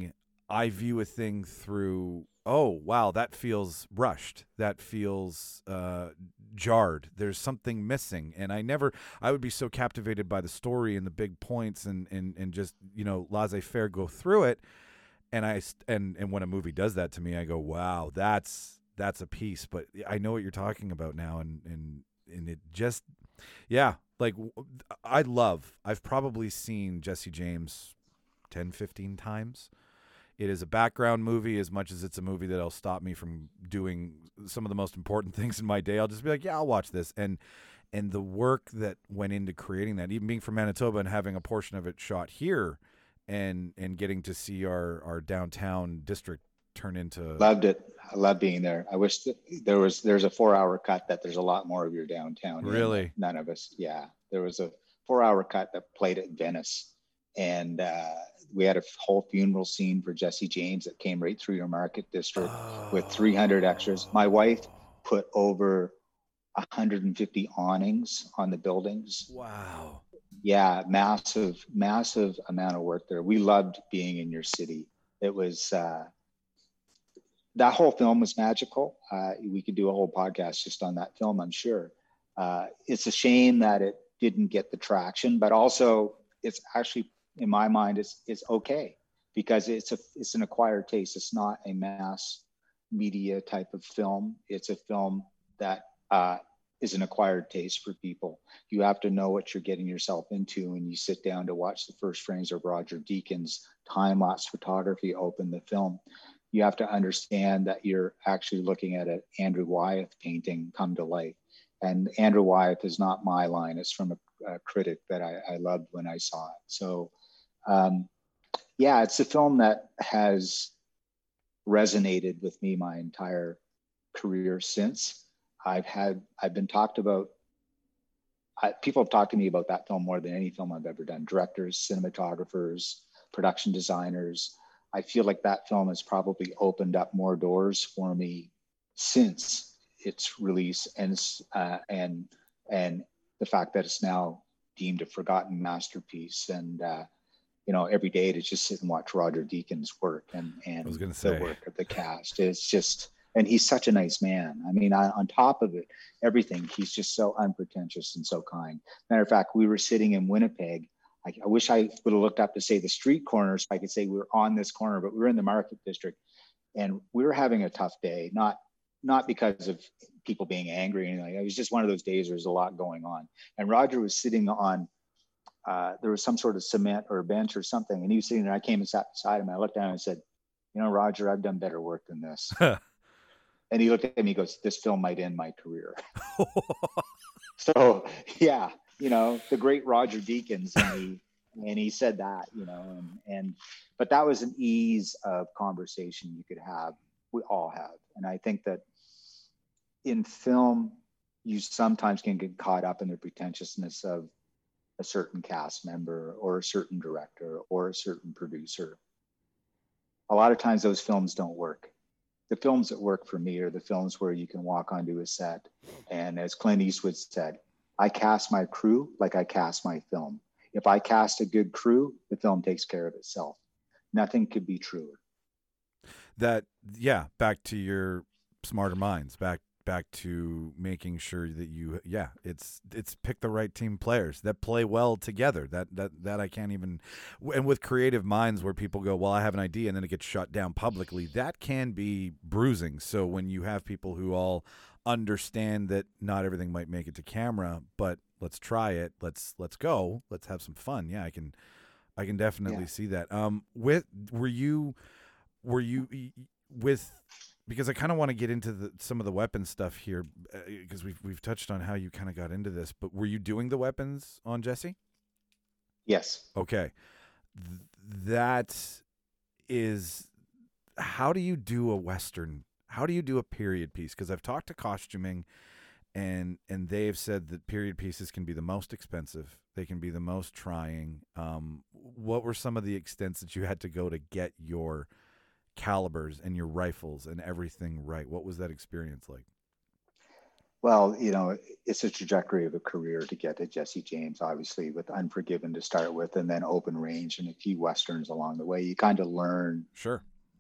I view a thing through, oh, wow, that feels rushed. That feels uh, jarred. There's something missing. And I never, I would be so captivated by the story and the big points and, and, and just, you know, laissez-faire go through it. And I, and, and when a movie does that to me, I go, wow, that's, that's a piece. But I know what you're talking about now. And, and, and it just, yeah, like I love, I've probably seen Jesse James ten, fifteen times. It is a background movie as much as it's a movie that'll stop me from doing some of the most important things in my day. I'll just be like, yeah, I'll watch this. And and the work that went into creating that, even being from Manitoba and having a portion of it shot here and and getting to see our, our downtown district turn into... Loved it. I love being there. I wish that there was, there's a four hour cut that there's a lot more of your downtown. Really? None of us. Yeah. There was a four hour cut that played at Venice. And uh, we had a whole funeral scene for Jesse James that came right through your market district oh. with three hundred extras. My wife put over one hundred fifty awnings on the buildings. Wow. Yeah, massive, massive amount of work there. We loved being in your city. It was, uh, that whole film was magical. Uh, we could do a whole podcast just on that film, I'm sure. Uh, it's a shame that it didn't get the traction, but also it's actually, in my mind, it's, it's okay because it's a, it's an acquired taste. It's not a mass media type of film. It's a film that uh, is an acquired taste for people. You have to know what you're getting yourself into when you sit down to watch the first frames of Roger Deakins' time-lapse photography open the film. You have to understand that you're actually looking at an Andrew Wyeth painting come to life. And Andrew Wyeth is not my line. It's from a, a critic that I, I loved when I saw it. So um, yeah, it's a film that has resonated with me my entire career since. I've had, I've been talked about, I, people have talked to me about that film more than any film I've ever done. Directors, cinematographers, production designers. I feel like that film has probably opened up more doors for me since its release, and uh, and and the fact that it's now deemed a forgotten masterpiece. And uh, you know, every day to just sit and watch Roger Deakins' work and and I was gonna say. the work of the cast, it's just, and he's such a nice man. I mean, I, on top of it, everything, he's just so unpretentious and so kind. Matter of fact, we were sitting in Winnipeg. I, I wish I would have looked up to say the street corners. I could say we were on this corner, but we were in the market district, and we were having a tough day. Not not because of people being angry or anything like that. It was just one of those days where there's a lot going on. And Roger was sitting on, uh, there was some sort of cement or a bench or something, and he was sitting there. I came and sat beside him. I looked down and said, "You know, Roger, I've done better work than this." And he looked at me, he goes, "This film might end my career." So yeah, you know, the great Roger Deakins, and he, and he said that, you know, and, and, but that was an ease of conversation you could have. We all have. And I think that in film, you sometimes can get caught up in the pretentiousness of a certain cast member or a certain director or a certain producer. A lot of times those films don't work. The films that work for me are the films where you can walk onto a set, and as Clint Eastwood said, I cast my crew like I cast my film. If I cast a good crew, the film takes care of itself. Nothing could be truer. That, yeah, back to your smarter minds, back back to making sure that you, yeah, it's it's pick the right team players that play well together. That that that I can't even, and with creative minds where people go, well, I have an idea, and then it gets shut down publicly, that can be bruising. So when you have people who all understand that not everything might make it to camera, but let's try it, let's let's go, let's have some fun. Yeah, I can I can definitely yeah. see that. Um, with were you were you with because I kind of want to get into the, some of the weapon stuff here because uh, we've we've touched on how you kind of got into this, but were you doing the weapons on Jesse? Yes. Okay, Th- that is how do you do a Western? How do you do a period piece? Because I've talked to costuming, and and they've said that period pieces can be the most expensive. They can be the most trying. Um, what were some of the extents that you had to go to get your calibers and your rifles and everything right? What was that experience like? Well, you know, it's a trajectory of a career to get to Jesse James, obviously, with Unforgiven to start with, and then Open Range and a few Westerns along the way. You kind of learn sure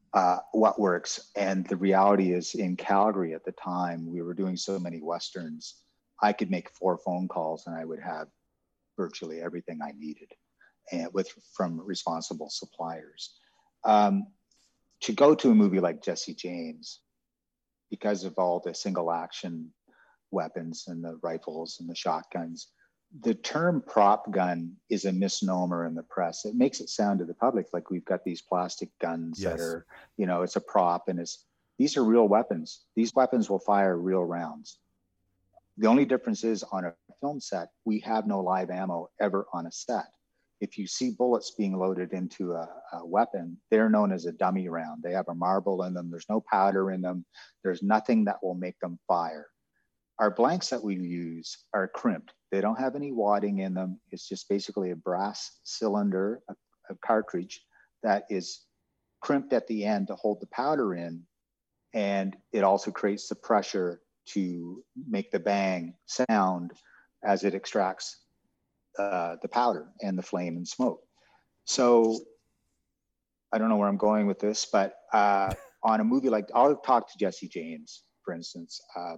uh, what works. And the reality is, in Calgary at the time, we were doing so many Westerns. I could make four phone calls and I would have virtually everything I needed, and with from responsible suppliers. Um, to go to a movie like Jesse James, because of all the single action weapons and the rifles and the shotguns, the term prop gun is a misnomer in the press. It makes it sound to the public like we've got these plastic guns Yes. that are, you know, it's a prop, and it's, these are real weapons. These weapons will fire real rounds. The only difference is, on a film set, we have no live ammo ever on a set. If you see bullets being loaded into a, a weapon, they're known as a dummy round. They have a marble in them. There's no powder in them. There's nothing that will make them fire. Our blanks that we use are crimped. They don't have any wadding in them. It's just basically a brass cylinder, a, a cartridge that is crimped at the end to hold the powder in. And it also creates the pressure to make the bang sound as it extracts uh, the powder and the flame and smoke. So I don't know where I'm going with this, but uh, on a movie like, I'll talk to Jesse James, for instance. Uh,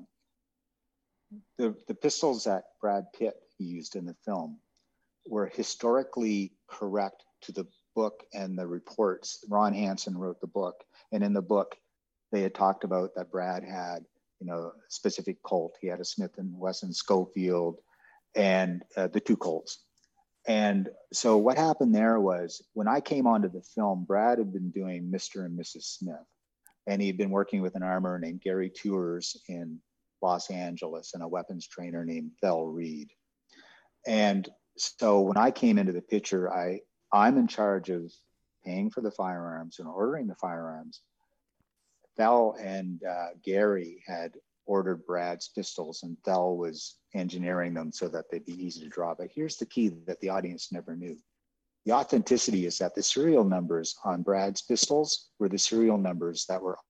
the, the pistols that Brad Pitt used in the film were historically correct to the book and the reports. Ron Hansen wrote the book, and in the book, they had talked about that Brad had, you know, a specific Colt. He had a Smith and Wesson Schofield, and uh, the two Colts. And so what happened there was, when I came onto the film, Brad had been doing Mister and Missus Smith, and he'd been working with an armorer named Gary Tours in Los Angeles and a weapons trainer named Thel Reed. And so when I came into the picture, I, I'm in charge of paying for the firearms and ordering the firearms. Thel and uh, Gary had ordered Brad's pistols, and Thel was engineering them so that they'd be easy to draw. But here's the key that the audience never knew. The authenticity is that the serial numbers on Brad's pistols were the serial numbers that were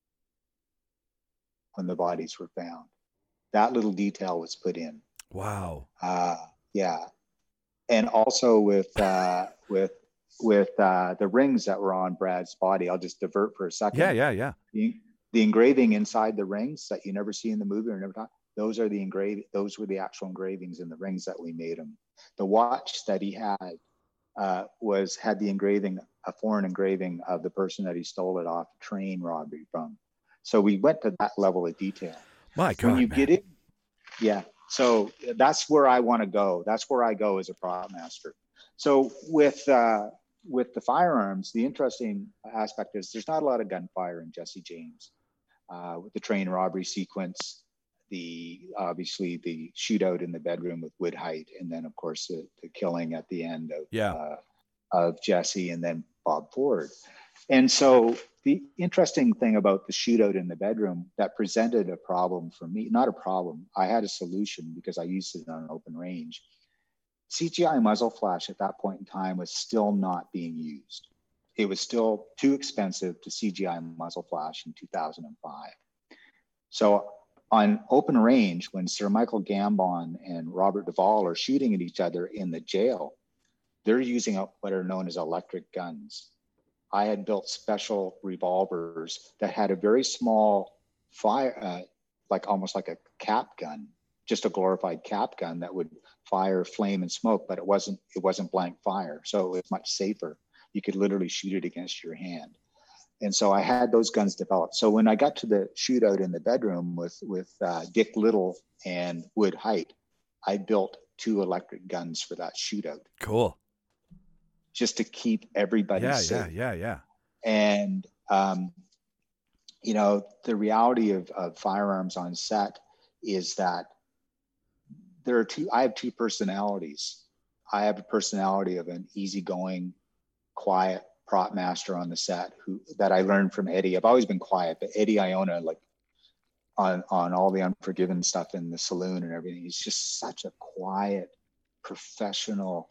when the bodies were found. That little detail was put in. Wow. Uh, yeah. And also with uh, with with uh, the rings that were on Brad's body, I'll just divert for a second. Yeah, yeah, yeah. The, the engraving inside the rings that you never see in the movie or never talk, those are the engrave. Those were the actual engravings in the rings that we made him. The watch that he had uh, was had the engraving, a foreign engraving of the person that he stole it off a train robbery from. So we went to that level of detail. My God, when you man. get in, yeah. So that's where I want to go. That's where I go as a prop master. So with uh, with the firearms, the interesting aspect is there's not a lot of gunfire in Jesse James. Uh, with the train robbery sequence, the obviously the shootout in the bedroom with Wood Height, and then of course the, the killing at the end of yeah. uh, of Jesse and then Bob Ford. And so the interesting thing about the shootout in the bedroom that presented a problem for me, not a problem, I had a solution because I used it on an open range. C G I muzzle flash at that point in time was still not being used. It was still too expensive to C G I muzzle flash in two thousand five. So on open range, when Sir Michael Gambon and Robert Duvall are shooting at each other in the jail, they're using what are known as electric guns. I had built special revolvers that had a very small fire, uh, like almost like a cap gun, just a glorified cap gun that would fire flame and smoke, but it wasn't it wasn't blank fire, so it was much safer. You could literally shoot it against your hand. And so I had those guns developed. So when I got to the shootout in the bedroom with with uh, Dick Little and Wood Height, I built two electric guns for that shootout. Cool. Just to keep everybody yeah, safe. Yeah, yeah, yeah. And, um, you know, the reality of, of firearms on set is that there are two, I have two personalities. I have a personality of an easygoing, quiet prop master on the set who that I learned from Eddie. I've always been quiet, but Eddie Iona, like on, on all the Unforgiven stuff in the saloon and everything, he's just such a quiet, professional,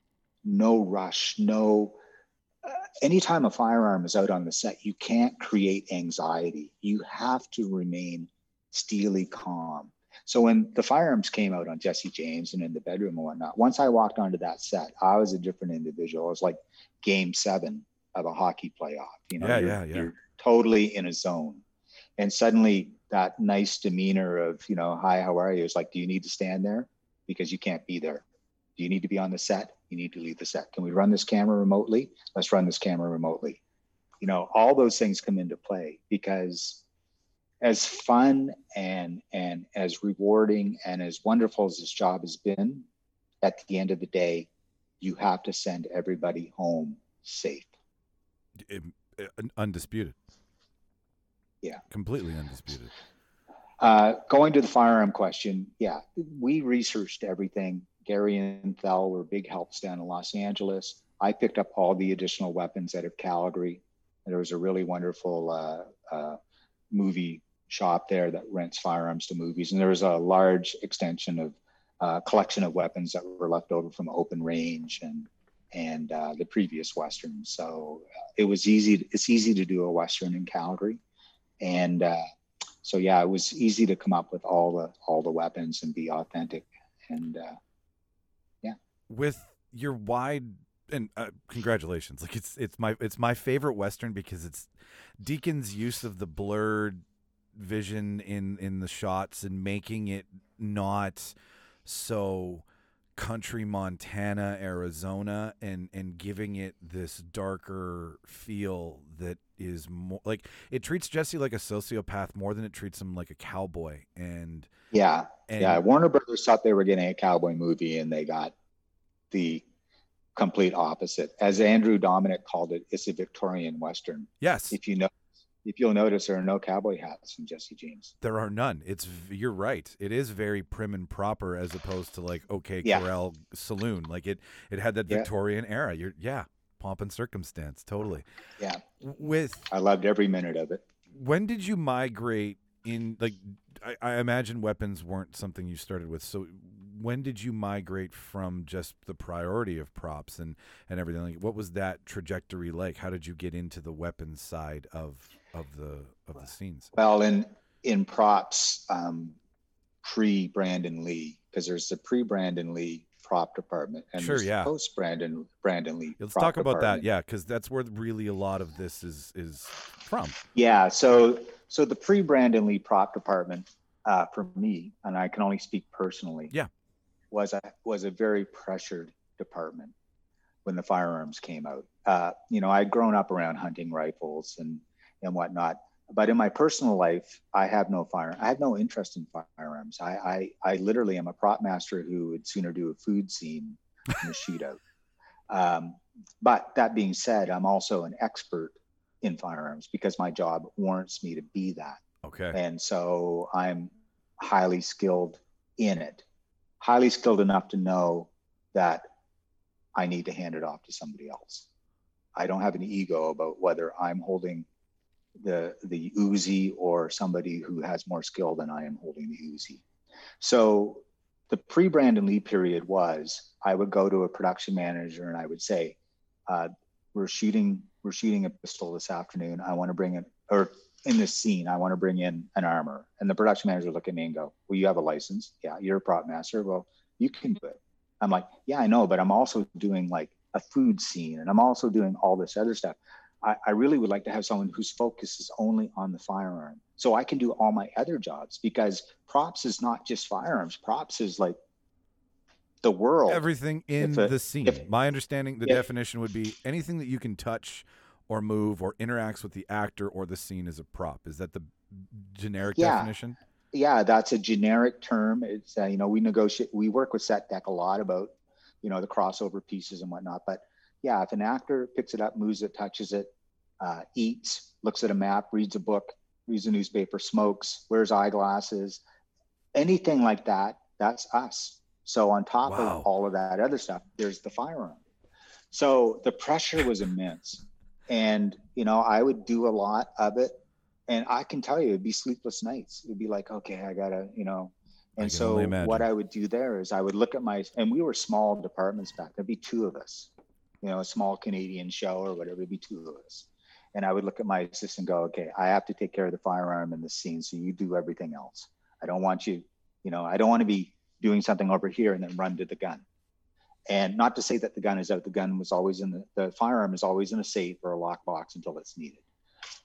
no rush, no, uh, anytime a firearm is out on the set, you can't create anxiety. You have to remain steely calm. So when the firearms came out on Jesse James and in the bedroom and whatnot, once I walked onto that set, I was a different individual. It was like game seven of a hockey playoff. You know, Yeah, you're, yeah, yeah. you're totally in a zone. And suddenly that nice demeanor of, you know, hi, how are you? It's like, do you need to stand there? Because you can't be there. Do you need to be on the set? You need to leave the set. Can we run this camera remotely? Let's run this camera remotely. You know, all those things come into play, because as fun and and as rewarding and as wonderful as this job has been, at the end of the day, you have to send everybody home safe. It, it, undisputed. Yeah. Completely undisputed. Uh, going to the firearm question, yeah, we researched everything. Gary and Thel were big helps down in Los Angeles. I picked up all the additional weapons out of Calgary. There was a really wonderful uh, uh, movie shop there that rents firearms to movies. And there was a large extension of uh, collection of weapons that were left over from Open Range and and uh, the previous Westerns. So uh, it was easy. To, it's easy to do a Western in Calgary. And uh, so, yeah, it was easy to come up with all the all the weapons and be authentic. And uh, yeah, with your wide and uh, congratulations, like it's it's my it's my favorite Western because it's Deacon's use of the blurred vision in in the shots and making it not so country Montana, Arizona, and and giving it this darker feel that is more like it treats Jesse like a sociopath more than it treats him like a cowboy. And yeah, and, yeah. Warner Brothers thought they were getting a cowboy movie, and they got the complete opposite. As Andrew Dominic called it, it's a Victorian Western. Yes. If you know, if you'll notice, there are no cowboy hats in Jesse James. There are none. It's you're right. It is very prim and proper as opposed to like OK Yeah. Corral Saloon. Like it it had that Yeah. Victorian era. You're yeah, pomp and circumstance. Totally. Yeah, With I loved every minute of it. when did you migrate in like I, I imagine weapons weren't something you started with. So when did you migrate from just the priority of props and, and everything? Like what was that trajectory like? How did you get into the weapons side of of the of the scenes? Well, in in props, um, pre Brandon Lee, because there's the pre Brandon Lee prop department and Sure, there's yeah. the post Brandon Brandon Lee. Let's prop talk about that, department. yeah, because that's where really a lot of this is is from. Yeah. So so the pre Brandon Lee prop department, uh, for me, and I can only speak personally. Yeah. Was a was a very pressured department when the firearms came out. Uh, you know, I'd grown up around hunting rifles and and whatnot, but in my personal life, I have no fire. I have no interest in firearms. I I, I literally am a prop master who would sooner do a food scene than a shootout. Um, but that being said, I'm also an expert in firearms because my job warrants me to be that. Okay. And so I'm highly skilled in it, highly skilled enough to know that I need to hand it off to somebody else. I don't have an ego about whether I'm holding the the Uzi or somebody who has more skill than I am holding the Uzi. So the pre-Brandon Lee period was, I would go to a production manager and I would say, uh, we're shooting, we're shooting a pistol this afternoon. I want to bring in, or in this scene, I want to bring in an armor. And the production manager would look at me and go, well, you have a license. Yeah, you're a prop master. Well, you can do it. I'm like, yeah, I know, but I'm also doing like a food scene and I'm also doing all this other stuff. I, I really would like to have someone whose focus is only on the firearm so I can do all my other jobs, because props is not just firearms. Props is like the world. Everything in If a- the scene. if- My understanding, the if- definition would be anything that you can touch or move or interacts with the actor or the scene is a prop. Is that the generic Yeah. definition? Yeah, that's a generic term. It's, uh, you know, we negotiate, we work with Set Deck a lot about, you know, the crossover pieces and whatnot. But yeah, if an actor picks it up, moves it, touches it, uh, eats, looks at a map, reads a book, reads a newspaper, smokes, wears eyeglasses, anything like that, that's us. So on top Wow. of all of that other stuff, there's the firearm. So the pressure was immense. And, you know, I would do a lot of it. And I can tell you, it'd be sleepless nights. It'd be like, okay, I gotta, you know. I And can so only imagine. what I would do there is I would look at my, and we were small departments back. There'd be two of us, you know, a small Canadian show or whatever. It'd be two of us. And I would look at my assistant and go, okay, I have to take care of the firearm in the scene, so you do everything else. I don't want you, you know, I don't want to be doing something over here and then run to the gun. And not to say that the gun is out. The gun was always in the, the firearm is always in a safe or a lockbox until it's needed.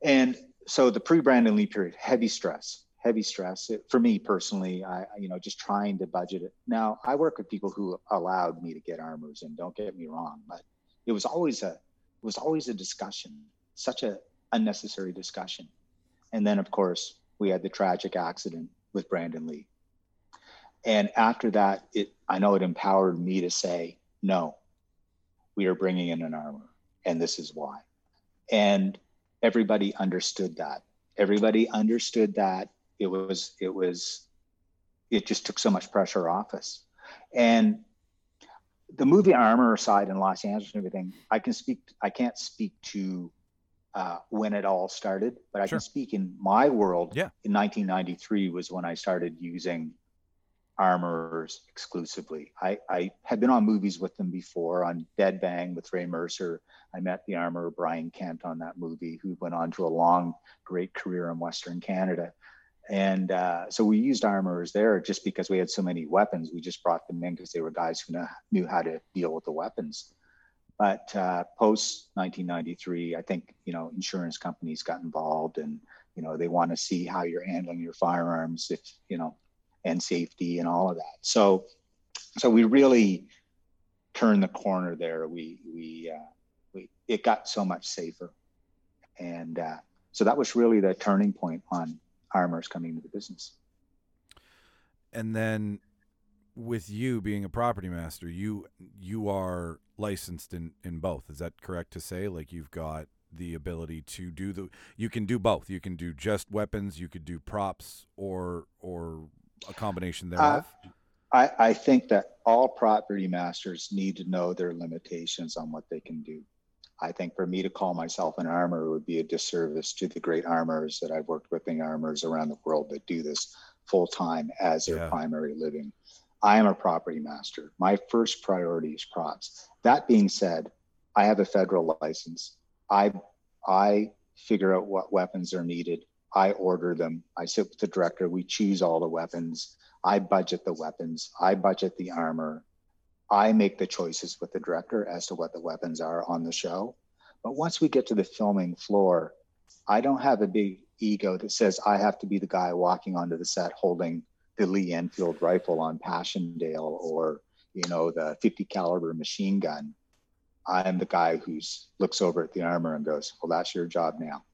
And so the pre-Brandon Lee period, heavy stress, heavy stress. It, for me personally, I, you know, just trying to budget it. Now, I work with people who allowed me to get armors, and don't get me wrong, but it was always a, it was always a discussion, such a unnecessary discussion. And then, of course, we had the tragic accident with Brandon Lee. And after that, it, I know it empowered me to say, no, we are bringing in an armor, and this is why. And everybody understood that. Everybody understood that. It was, it was, it just took so much pressure off us. And the movie Armor aside in Los Angeles and everything, I can speak, I can't speak to uh, when it all started, but I Sure. can speak in my world. Yeah. In nineteen ninety-three was when I started using armorers exclusively. I, I had been on movies with them before, on Dead Bang with Ray Mercer. I met the armorer Brian Kent on that movie, who went on to a long, great career in Western Canada. And uh, so we used armorers there just because we had so many weapons. We just brought them in because they were guys who know, knew how to deal with the weapons. But uh, post nineteen ninety-three, I think, you know, insurance companies got involved, and, you know, they want to see how you're handling your firearms, if, you know, and safety and all of that. So, so we really turned the corner there. We, we, uh, we, it got so much safer. And uh, so that was really the turning point on armors coming into the business. And then with you being a property master, you, you are licensed in, in both. Is that correct to say? Like, you've got the ability to do the, you can do both. You can do just weapons, you could do props, or, or a combination thereof? Uh, I, I think that all property masters need to know their limitations on what they can do. I think for me to call myself an armorer would be a disservice to the great armorers that I've worked with, being armorers around the world that do this full time as their Yeah. primary living. I am a property master. My first priority is props. That being said, I have a federal license. I, I figure out what weapons are needed. I order them. I sit with the director. We choose all the weapons. I budget the weapons. I budget the armor. I make the choices with the director as to what the weapons are on the show. But once we get to the filming floor, I don't have a big ego that says I have to be the guy walking onto the set holding the Lee Enfield rifle on Passchendaele, or, you know, the fifty caliber machine gun. I'm the guy who looks over at the armor and goes, well, that's your job now.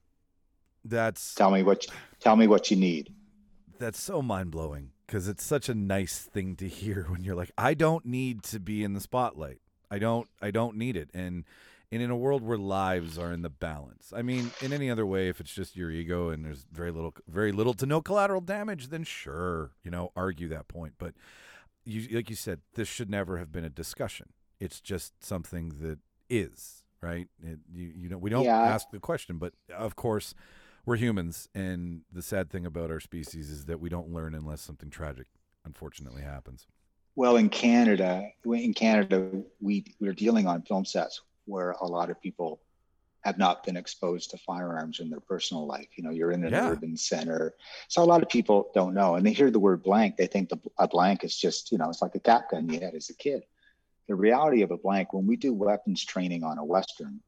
That's Tell me what you, tell me what you need. that's so mind-blowing, because it's such a nice thing to hear when you're like, I don't need to be in the spotlight. I don't I don't need it. And and in a world where lives are in the balance. I mean, in any other way, if it's just your ego and there's very little very little to no collateral damage, then sure, you know, argue that point. But you like you said, this should never have been a discussion. It's just something that is, right? It, you you know, we don't Yeah. ask the question, but of course we're humans, and the sad thing about our species is that we don't learn unless something tragic, unfortunately, happens. Well, in Canada, in Canada, we we're dealing on film sets where a lot of people have not been exposed to firearms in their personal life. You know, you're in an Yeah. urban center, so a lot of people don't know, and they hear the word blank, they think the, a blank is just, you know, it's like a cap gun you had as a kid. The reality of a blank, when we do weapons training on a Western,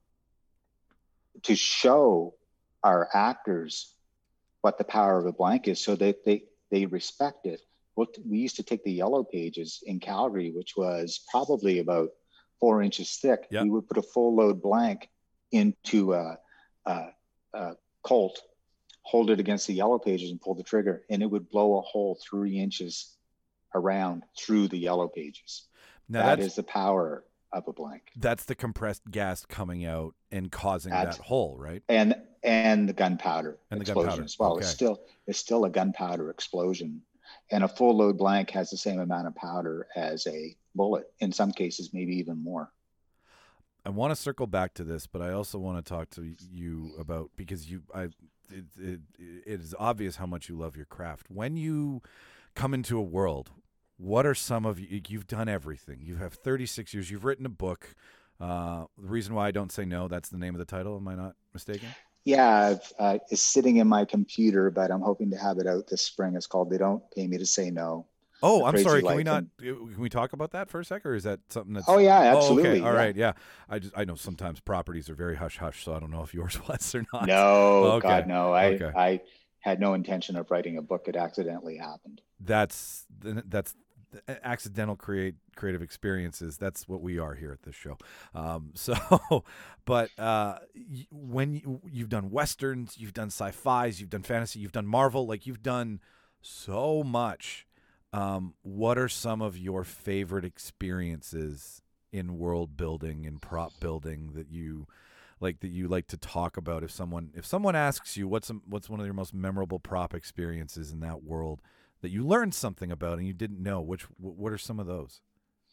to show our actors what the power of a blank is, so that they they respect it. Well, we used to take the yellow pages in Calgary, which was probably about four inches thick. Yep. We would put a full load blank into a, a, a Colt, hold it against the yellow pages and pull the trigger, and it would blow a hole three inches around through the yellow pages. Now That that's is the power of a blank. that's the compressed gas coming out and causing That's- that hole, right? And and the gunpowder And the explosion gunpowder, as well. okay. It's still it's still a gunpowder explosion. And a full load blank has the same amount of powder as a bullet. In some cases, maybe even more. I want to circle back to this, but I also want to talk to you about, because you, I, it, it, it is obvious how much you love your craft. When you come into a world, what are some of you? You've done everything. You have thirty-six years. You've written a book. Uh, the reason why I don't say no, that's the name of the title. Am I not mistaken? Yeah, I've, uh, it's sitting in my computer, but I'm hoping to have it out this spring. It's called They Don't Pay Me to Say No. Oh, The I'm Crazy sorry. Can Life we not? and- Can we talk about that for a sec, or is that something that's? Oh yeah, Oh, absolutely. okay. All yeah. right. Yeah. I just I know sometimes properties are very hush hush, so I don't know if yours was or not. No, Okay. God, no. I Okay. I had no intention of writing a book. It accidentally happened. That's that's accidental create creative experiences. That's what we are here at this show. Um, so, but uh, y- when you, you've done westerns, you've done sci-fis, you've done fantasy, you've done Marvel, like you've done so much. Um, what are some of your favorite experiences in world building and prop building that you like that you like to talk about? If someone if someone asks you what's some, what's one of your most memorable prop experiences in that world that you learned something about and you didn't know, which what are some of those?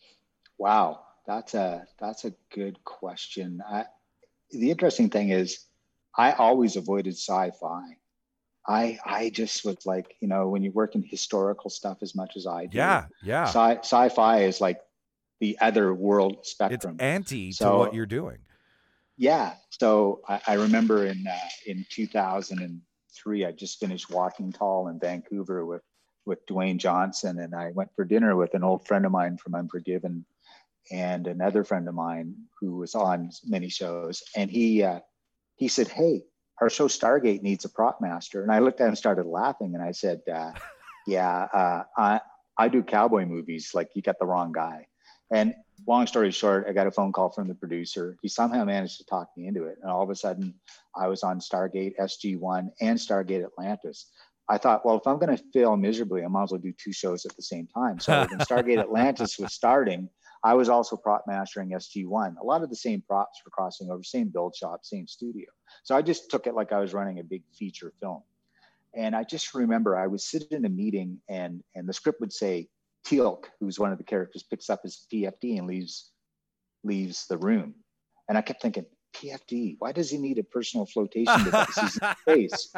Wow, that's a that's a good question. I, the interesting thing is, I always avoided sci-fi. I I just was like, you know, when you work in historical stuff as much as I do, Yeah, yeah. sci sci-fi is like the other world It's spectrum. anti So- to what you're doing. Yeah. So I, I remember in uh, in two thousand three, I just finished Walking Tall in Vancouver with with Dwayne Johnson, and I went for dinner with an old friend of mine from Unforgiven and another friend of mine who was on many shows, and he uh, he said, "Hey, our show Stargate needs a prop master." And I looked at him and started laughing, and I said, uh, "Yeah, uh, I I do cowboy movies. Like, you got the wrong guy." And long story short, I got a phone call from the producer. He somehow managed to talk me into it. And all of a sudden, I was on Stargate S G one and Stargate Atlantis. I thought, well, if I'm going to fail miserably, I might as well do two shows at the same time. So when Stargate Atlantis was starting, I was also prop mastering S G one. A lot of the same props were crossing over, same build shop, same studio. So I just took it like I was running a big feature film. And I just remember I was sitting in a meeting, and, and the script would say, Teal'c, who's one of the characters, picks up his P F D and leaves leaves the room. And I kept thinking, P F D, why does he need a personal flotation device? He's in space.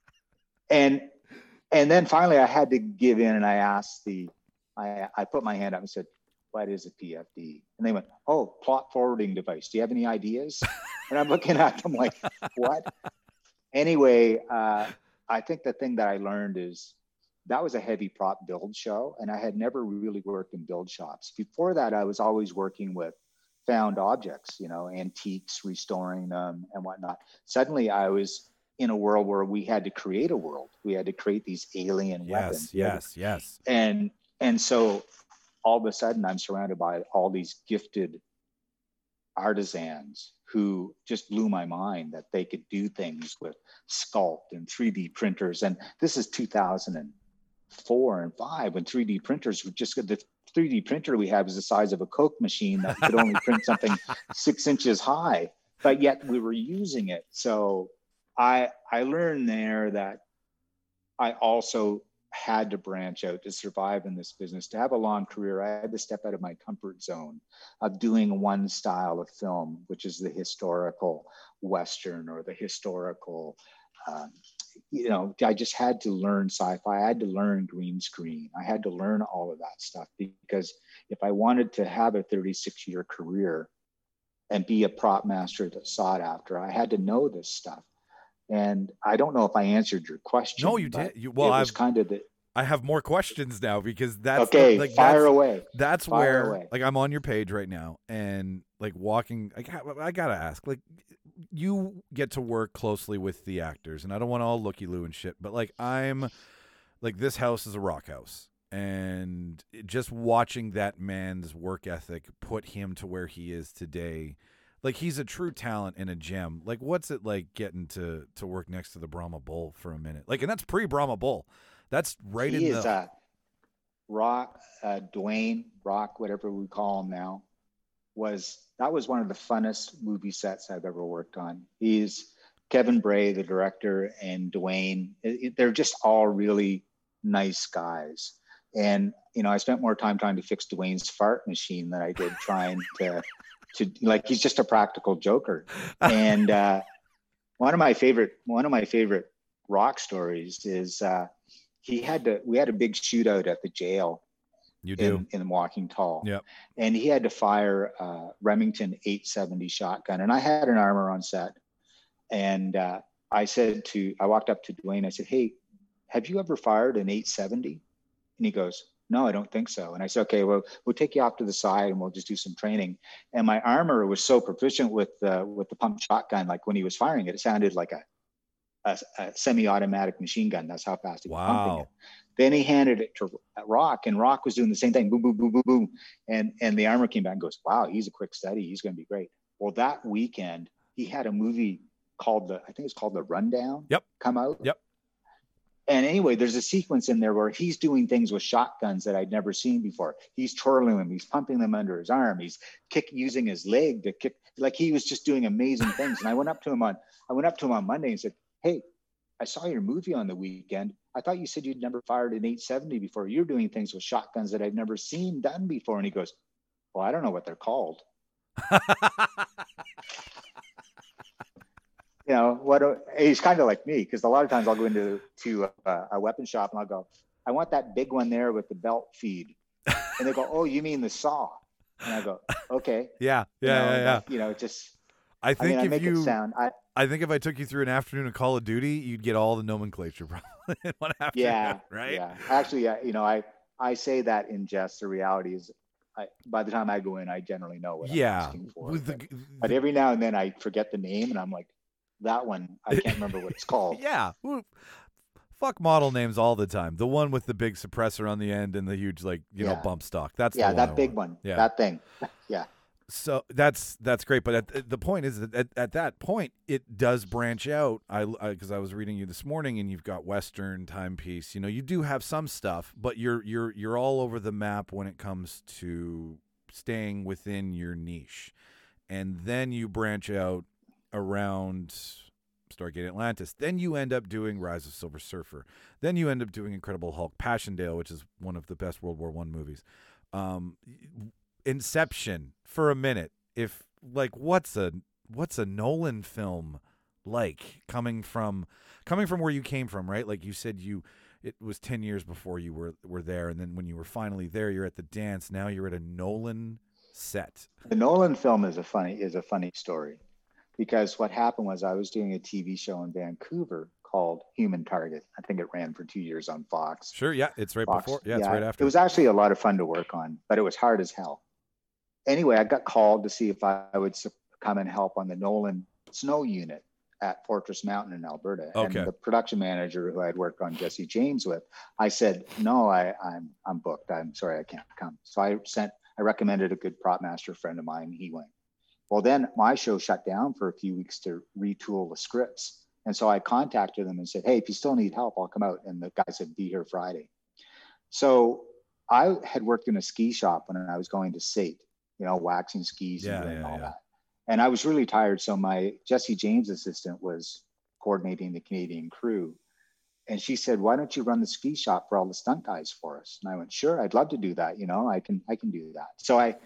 And and then finally I had to give in, and I asked the, I, I put my hand up and said, what is a P F D? And they went, oh, plot forwarding device. Do you have any ideas? And I'm looking at them like, what? Anyway, uh, I think the thing that I learned is, that was a heavy prop build show, and I had never really worked in build shops. Before that, I was always working with found objects, you know, antiques, restoring them and whatnot. Suddenly I was in a world where we had to create a world. We had to create these alien weapons. Yes, yes, yes. And, and so all of a sudden I'm surrounded by all these gifted artisans who just blew my mind that they could do things with sculpt and three D printers. And this is two thousand four and five when three D printers were just the three D printer we had was the size of a Coke machine that could only print something six inches high, but yet we were using it. So I I learned there that I also had to branch out to survive in this business. To have a long career, I had to step out of my comfort zone of doing one style of film, which is the historical Western or the historical um, you know, I just had to learn sci-fi. I had to learn green screen. I had to learn all of that stuff, because if I wanted to have a thirty-six year career and be a prop master that's sought after, I had to know this stuff. And I don't know if I answered your question. No, you did. You, well, it was I've, kind of the, I have more questions now, because that's okay, the, like, fire that's, away. That's Fire where away. like I'm on your page right now, and like walking, I, got- I gotta ask, like, you get to work closely with the actors, and I don't want to all looky-loo and shit, but like I'm like, this house is a rock house, and just watching that man's work ethic put him to where he is today, like, he's a true talent and a gem. Like, what's it like getting to to work next to the Brahma Bull for a minute? Like, and that's pre-Brahma Bull. That's right he in is the uh, Rock, uh, Dwayne, Rock, whatever we call him now, was, that was one of the funnest movie sets I've ever worked on. He's Kevin Bray, the director, and Dwayne. It, it, they're just all really nice guys. And, you know, I spent more time trying to fix Dwayne's fart machine than I did trying to, to like, he's just a practical joker. And uh, one of my favorite, one of my favorite Rock stories is uh, he had to, we had a big shootout at the jail. You do. In, in Walking Tall. Yep. And he had to fire a Remington eight seventy shotgun. And I had an armor on set. And uh, I said to, I walked up to Dwayne, I said, hey, have you ever fired an eight seventy? And he goes, no, I don't think so. And I said, okay, well, we'll take you off to the side and we'll just do some training. And my armor was so proficient with the, with the pump shotgun. Like when he was firing it, it sounded like a, a, a semi-automatic machine gun. That's how fast he was pumping Wow. it. Then he handed it to Rock, and Rock was doing the same thing. Boom, boom, boom, boom, boom. And, and the armor came back and goes, wow, he's a quick study. He's going to be great. Well, that weekend he had a movie called the, I think it's called The Rundown. Yep. Come out. Yep. And anyway, there's a sequence in there where he's doing things with shotguns that I'd never seen before. He's twirling them. He's pumping them under his arm. He's kick using his leg to kick. Like he was just doing amazing things. And I went up to him on, I went up to him on Monday and said, hey, I saw your movie on the weekend. I thought you said you'd never fired an eight seventy before. You're doing things with shotguns that I've never seen done before. And he goes, well, I don't know what they're called. You know, what a, he's kind of like me, because a lot of times I'll go into to a, a weapon shop and I'll go, I want that big one there with the belt feed. And they go, oh, you mean the saw? And I go, okay. Yeah, yeah, you know, yeah, yeah. that, you know, it just, I I think mean, I if make you, it sound, I, I think if I took you through an afternoon of Call of Duty, you'd get all the nomenclature probably in one afternoon, yeah, right? yeah. Actually, yeah, you know, I, I say that in jest. The reality is, I, by the time I go in, I generally know what Yeah. I'm asking for. With the, But, but every now and then I forget the name and I'm like, that one, I can't remember what it's called. yeah. Ooh, fuck model names all the time. The one with the big suppressor on the end and the huge, like, you know, Yeah. bump stock. That's Yeah, the one that I big want. one. Yeah. That thing. Yeah. So that's that's great, but at, the point is that at, at that point it does branch out. I because I, I was reading you this morning, and you've got Western timepiece. You know, you do have some stuff, but you're you're you're all over the map when it comes to staying within your niche, and then you branch out around Stargate Atlantis. Then you end up doing Rise of Silver Surfer. Then you end up doing Incredible Hulk, Passchendaele, which is one of the best World War One movies. Um, Inception for a minute. If like what's a what's a Nolan film like coming from coming from where you came from, right? Like you said you it was ten years before you were were there, and then when you were finally there, you're at the dance. Now you're at a Nolan set. The Nolan film is a funny is a funny story, because what happened was I was doing a T V show in Vancouver called Human Target. I think it ran for two years on Fox. Sure, yeah, it's right Fox. before. Yeah, it's right after. It was actually a lot of fun to work on, but it was hard as hell. Anyway, I got called to see if I would come and help on the Nolan snow unit at Fortress Mountain in Alberta. Okay. And the production manager who I'd worked on Jesse James with, I said, no, I, I'm I'm booked. I'm sorry, I can't come. So I sent, I recommended a good prop master friend of mine. He went. Well, then my show shut down for a few weeks to retool the scripts. And so I contacted them and said, hey, if you still need help, I'll come out. And the guy said, be here Friday. So I had worked in a ski shop when I was going to S A T, you know, waxing skis Yeah, and doing yeah, all yeah. that. And I was really tired. So my Jesse James assistant was coordinating the Canadian crew. And she said, why don't you run the ski shop for all the stunt guys for us? And I went, sure, I'd love to do that. You know, I can, I can do that. So I,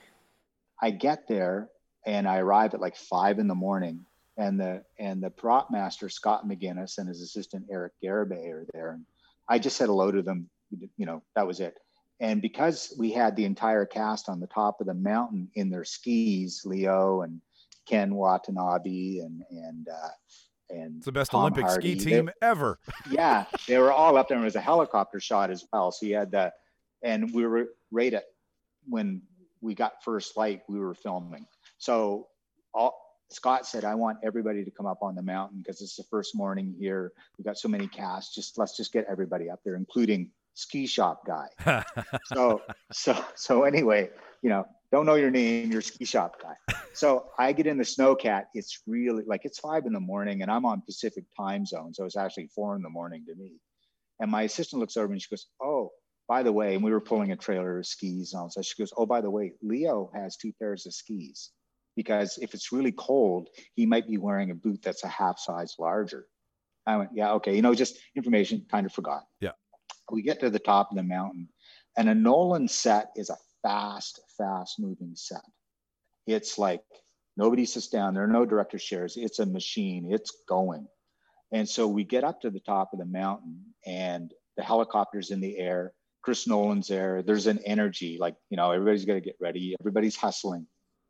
I get there and I arrive at like five in the morning, and the, and the prop master, Scott McGinnis, and his assistant, Eric Garibay, are there. And I just said hello to them. You know, that was it. And because we had the entire cast on the top of the mountain in their skis, Leo and Ken Watanabe and and uh, and It's the best Tom Olympic Hardy, ski team they- ever. yeah, they were all up there. And it was a helicopter shot as well. So you had the, and we were right at when we got first light, we were filming. So all, Scott said, I want everybody to come up on the mountain because it's the first morning here. We got so many casts. Just let's just get everybody up there, including ski shop guy. So, so, so anyway, you know, don't know your name, you're ski shop guy. So I get in the Snowcat. It's really like, it's five in the morning and I'm on Pacific time zone. So it's actually four in the morning to me. And my assistant looks over and she goes, oh, by the way, and we were pulling a trailer of skis and all. So she goes, oh, by the way, Leo has two pairs of skis because if it's really cold, he might be wearing a boot that's a half size larger. I went, yeah, okay. You know, just information, kind of forgot. Yeah. We get to the top of the mountain and a Nolan set is a fast, fast moving set. It's like nobody sits down. There are no director chairs. It's a machine. It's going. And so we get up to the top of the mountain and the helicopter's in the air. Chris Nolan's there. There's an energy, like, you know, everybody's got to get ready. Everybody's hustling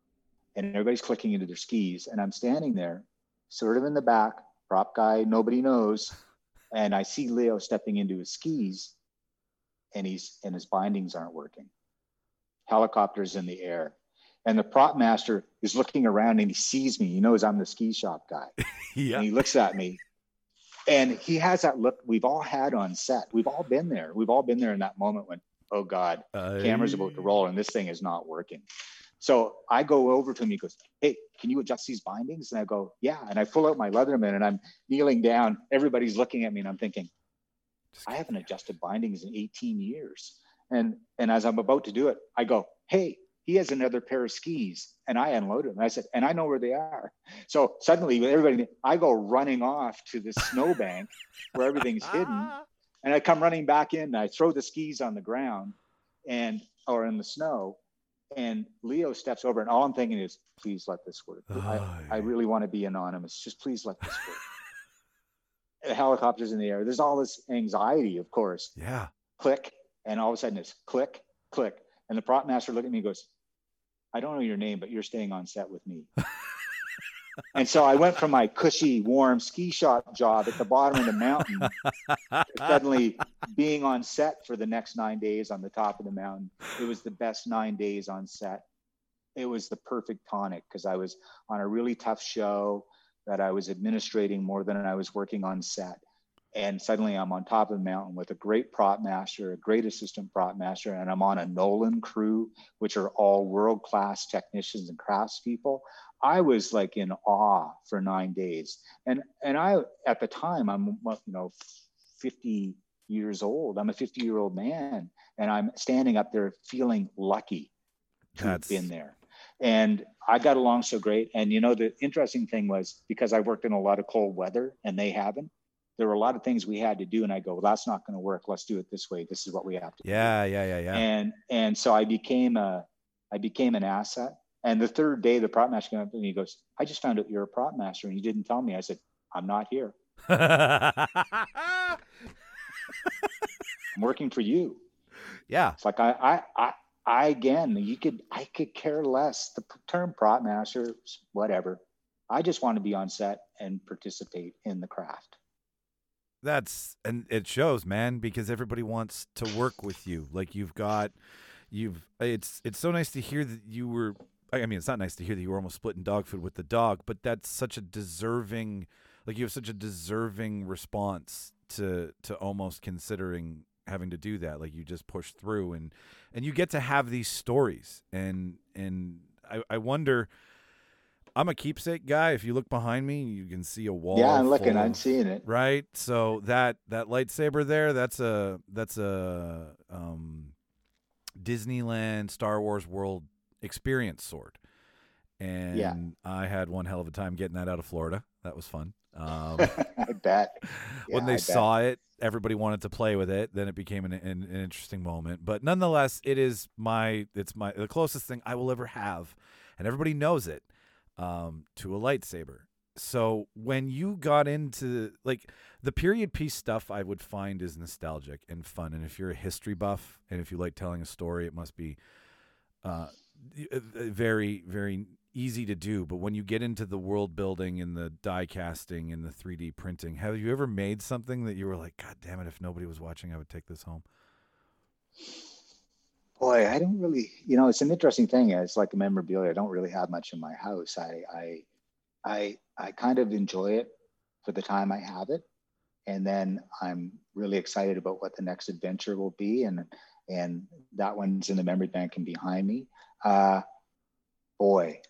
and everybody's clicking into their skis. And I'm standing there sort of in the back, prop guy, nobody knows. And I see Leo stepping into his skis and he's and his bindings aren't working. Helicopter's in the air. And the prop master is looking around and he sees me. He knows I'm the ski shop guy. Yeah. And he looks at me and he has that look we've all had on set. We've all been there. We've all been there in that moment when, oh God, Uh, camera's about to roll and this thing is not working. So I go over to him. He goes, hey, can you adjust these bindings? And I go, yeah. And I pull out my Leatherman and I'm kneeling down. Everybody's looking at me and I'm thinking, I haven't adjusted bindings in eighteen years. And, and as I'm about to do it, I go, hey, he has another pair of skis. And I unloaded them. And I said, and I know where they are. So suddenly with everybody, I go running off to the snowbank where everything's hidden. And I come running back in and I throw the skis on the ground and, or in the snow. And Leo steps over and all I'm thinking is, please let this work. Oh, I, yeah. I really want to be anonymous. Just please let this work. The helicopter's in the air. There's all this anxiety, of course. Yeah. Click. And all of a sudden it's click, click. And the prop master looked at me and goes, I don't know your name, but you're staying on set with me. And so I went from my cushy, warm ski shop job at the bottom of the mountain to suddenly being on set for the next nine days on the top of the mountain. It was the best nine days on set. It was the perfect tonic because I was on a really tough show that I was administrating more than I was working on set. And suddenly I'm on top of the mountain with a great prop master, a great assistant prop master, and I'm on a Nolan crew, which are all world-class technicians and craftspeople. I was like in awe for nine days. And and I, at the time, I'm, you know, fifty years old. I'm a fifty year old man. And I'm standing up there feeling lucky to That's... have been there. And I got along so great. And, you know, the interesting thing was because I worked in a lot of cold weather and they haven't, there were a lot of things we had to do. And I go, well, that's not going to work. Let's do it this way. This is what we have to yeah, do. Yeah, yeah, yeah. And, and so I became a, I became an asset. And the third day, the prop master came up and he goes, I just found out you're a prop master and you didn't tell me. I said, I'm not here. I'm working for you. Yeah. It's like, I, I, I, I, again, you could, I could care less. The term prop master, whatever. I just want to be on set and participate in the craft. That's, and it shows, man, because everybody wants to work with you. Like you've got, you've, it's, it's so nice to hear that you were, I mean, it's not nice to hear that you were almost splitting dog food with the dog, but that's such a deserving, like you have such a deserving response to, to almost considering having to do that. Like you just push through and, and you get to have these stories. And, and I, I wonder, I'm a keepsake guy. If you look behind me, you can see a wall. Yeah, I'm looking. Of, I'm seeing it. Right. So that that lightsaber there, that's a that's a um, Disneyland Star Wars World experience sword, and yeah. I had one hell of a time getting that out of Florida. That was fun. Um, I bet. Yeah, when they I saw bet. it, everybody wanted to play with it. Then it became an, an, an interesting moment. But nonetheless, it is my it's my the closest thing I will ever have, and everybody knows it. Um, to a lightsaber. So when you got into like the period piece stuff, I would find is nostalgic and fun. And if you're a history buff and if you like telling a story, it must be uh, very, very easy to do. But when you get into the world building and the die casting and the three D printing, have you ever made something that you were like, God damn it, if nobody was watching, I would take this home? Boy, I don't really, you know, it's an interesting thing. It's like a memorabilia. I don't really have much in my house. I, I, I, I kind of enjoy it for the time I have it. And then I'm really excited about what the next adventure will be. And, and that one's in the memory bank and behind me. Uh, boy,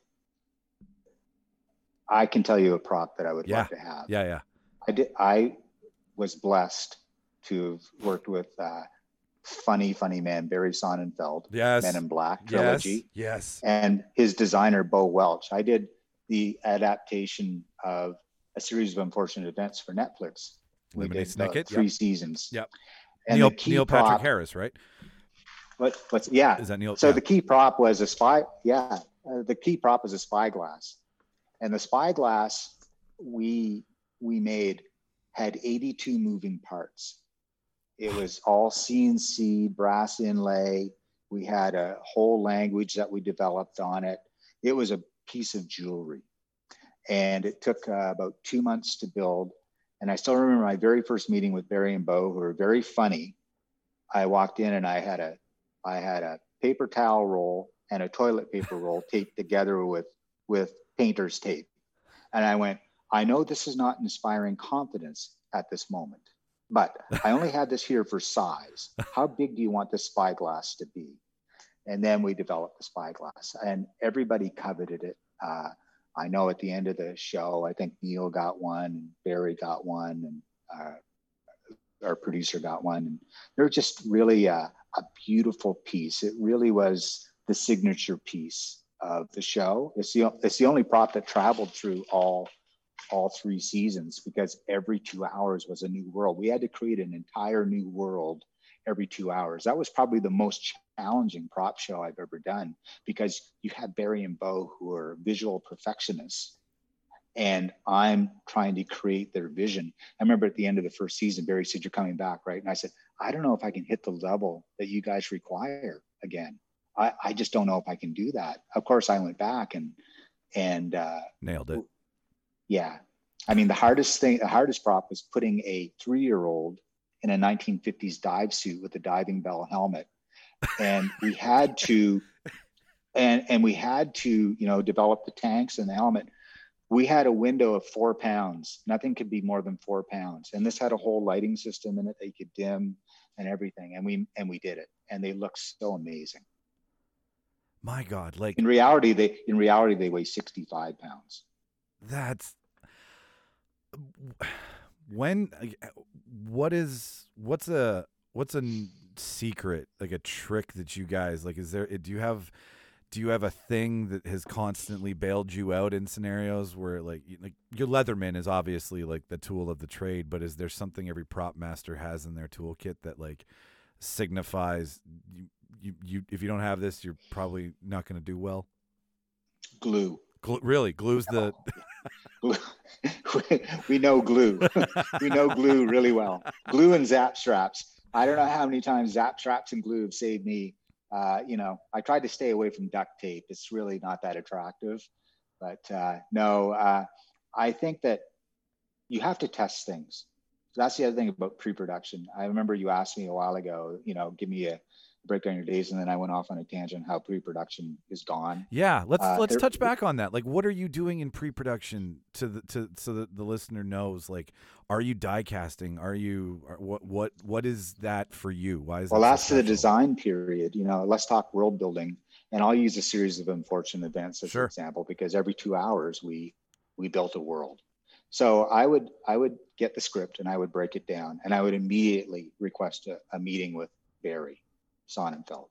I can tell you a prop that I would yeah. love to have. Yeah. Yeah. I did. I was blessed to have worked with, uh, funny, funny man, Barry Sonnenfeld, yes. Men in Black trilogy. Yes. yes. And his designer, Bo Welch. I did the adaptation of A Series of Unfortunate Events for Netflix. We Lemony did uh, Snicket, three yep. seasons. Yep. And Neil, the key Neil prop, Patrick Harris, right? What, what's, yeah. Is that Neil? So yeah. the key prop was a spy. Yeah. Uh, the key prop was a spyglass. And the spyglass we, we made had eighty-two moving parts. It was all C N C, brass inlay. We had a whole language that we developed on it. It was a piece of jewelry. And it took uh, about two months to build. And I still remember my very first meeting with Barry and Bo, who were very funny. I walked in and I had a, I had a paper towel roll and a toilet paper roll taped together with, with painter's tape. And I went, I know this is not inspiring confidence at this moment, but I only had this here for size. How big do you want this spyglass to be? And then we developed the spyglass, and everybody coveted it. Uh, I know at the end of the show, I think Neil got one, and Barry got one, and uh, our producer got one. And they're just really a, a beautiful piece. It really was the signature piece of the show. It's the it's the only prop that traveled through all all three seasons, because every two hours was a new world. We had to create an entire new world every two hours. That was probably the most challenging prop show I've ever done, because you have Barry and Bo, who are visual perfectionists, and I'm trying to create their vision. I remember at the end of the first season, Barry said, "You're coming back, right?" And I said, "I don't know if I can hit the level that you guys require again. I, I just don't know if I can do that." Of course, I went back and and uh, nailed it. Yeah. I mean, the hardest thing, the hardest prop was putting a three-year-old in a nineteen fifties dive suit with a diving bell helmet. And we had to, and, and we had to, you know, develop the tanks and the helmet. We had a window of four pounds. Nothing could be more than four pounds. And this had a whole lighting system in it that you could dim and everything. And we, and we did it. And they looked so amazing. My God, like in reality, they, in reality, they weigh sixty-five pounds. That's when, what is, what's a, what's a secret, like a trick that you guys, like, is there, do you have, do you have a thing that has constantly bailed you out in scenarios where like, like your Leatherman is obviously like the tool of the trade, but is there something every prop master has in their toolkit that like signifies you, you, you if you don't have this, you're probably not going to do well? Glue. Glue, really? Glue's the... We know glue. We know glue really well. Glue and zap straps. I don't know how many times zap straps and glue have saved me. Uh, you know, I tried to stay away from duct tape. It's really not that attractive. But uh, no, uh, I think that you have to test things. That's the other thing about pre-production. I remember you asked me a while ago, you know, give me a breakdown your days, and then I went off on a tangent how pre-production is gone. Yeah, let's uh, let's there, touch back on that. Like, what are you doing in pre-production to the to so that the listener knows? Like, are you die casting? Are you are, what what what is that for you? Why is well? that That's so the design period. You know, let's talk world building, and I'll use a series of unfortunate events as sure. an example, because every two hours we we built a world. So I would I would get the script and I would break it down, and I would immediately request a, a meeting with Barry Sonnenfeld.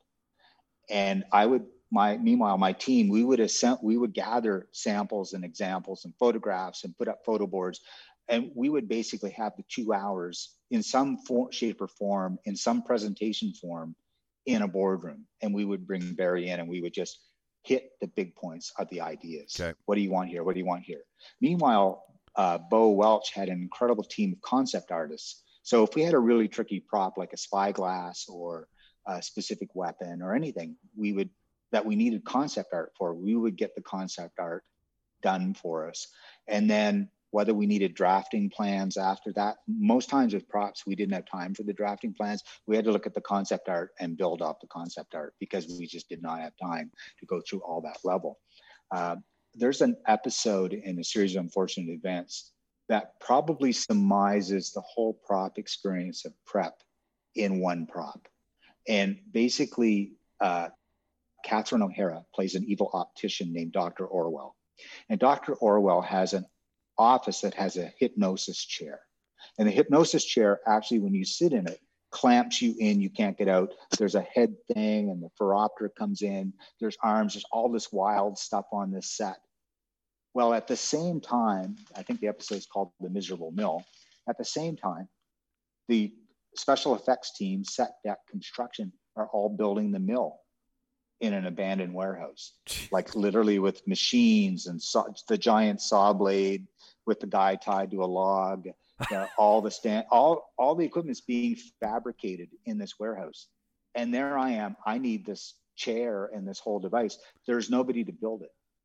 And I would, my, meanwhile, my team, we would assemble, we would gather samples and examples and photographs and put up photo boards. And we would basically have the two hours in some form, shape or form, in some presentation form in a boardroom. And we would bring Barry in and we would just hit the big points of the ideas. Okay. What do you want here? What do you want here? Meanwhile, uh, Bo Welch had an incredible team of concept artists. So if we had a really tricky prop like a spyglass or a specific weapon or anything we would that we needed concept art for, we would get the concept art done for us. And then whether we needed drafting plans after that, most times with props we didn't have time for the drafting plans. We had to look at the concept art and build up the concept art because we just did not have time to go through all that level. Uh, there's an episode in a series of unfortunate events that probably surmises the whole prop experience of prep in one prop. And basically, uh, Catherine O'Hara plays an evil optician named Doctor Orwell. And Doctor Orwell has an office that has a hypnosis chair. And the hypnosis chair, actually, when you sit in it, clamps you in, you can't get out. There's a head thing and the phoropter comes in, there's arms, there's all this wild stuff on this set. Well, at the same time, I think the episode is called The Miserable Mill. At the same time, the special effects team, set deck construction are all building the mill in an abandoned warehouse, like literally with machines and saw, the giant saw blade with the guy tied to a log, you know, all the stand, all, all the equipment's being fabricated in this warehouse. And there I am, I need this chair and this whole device. There's nobody to build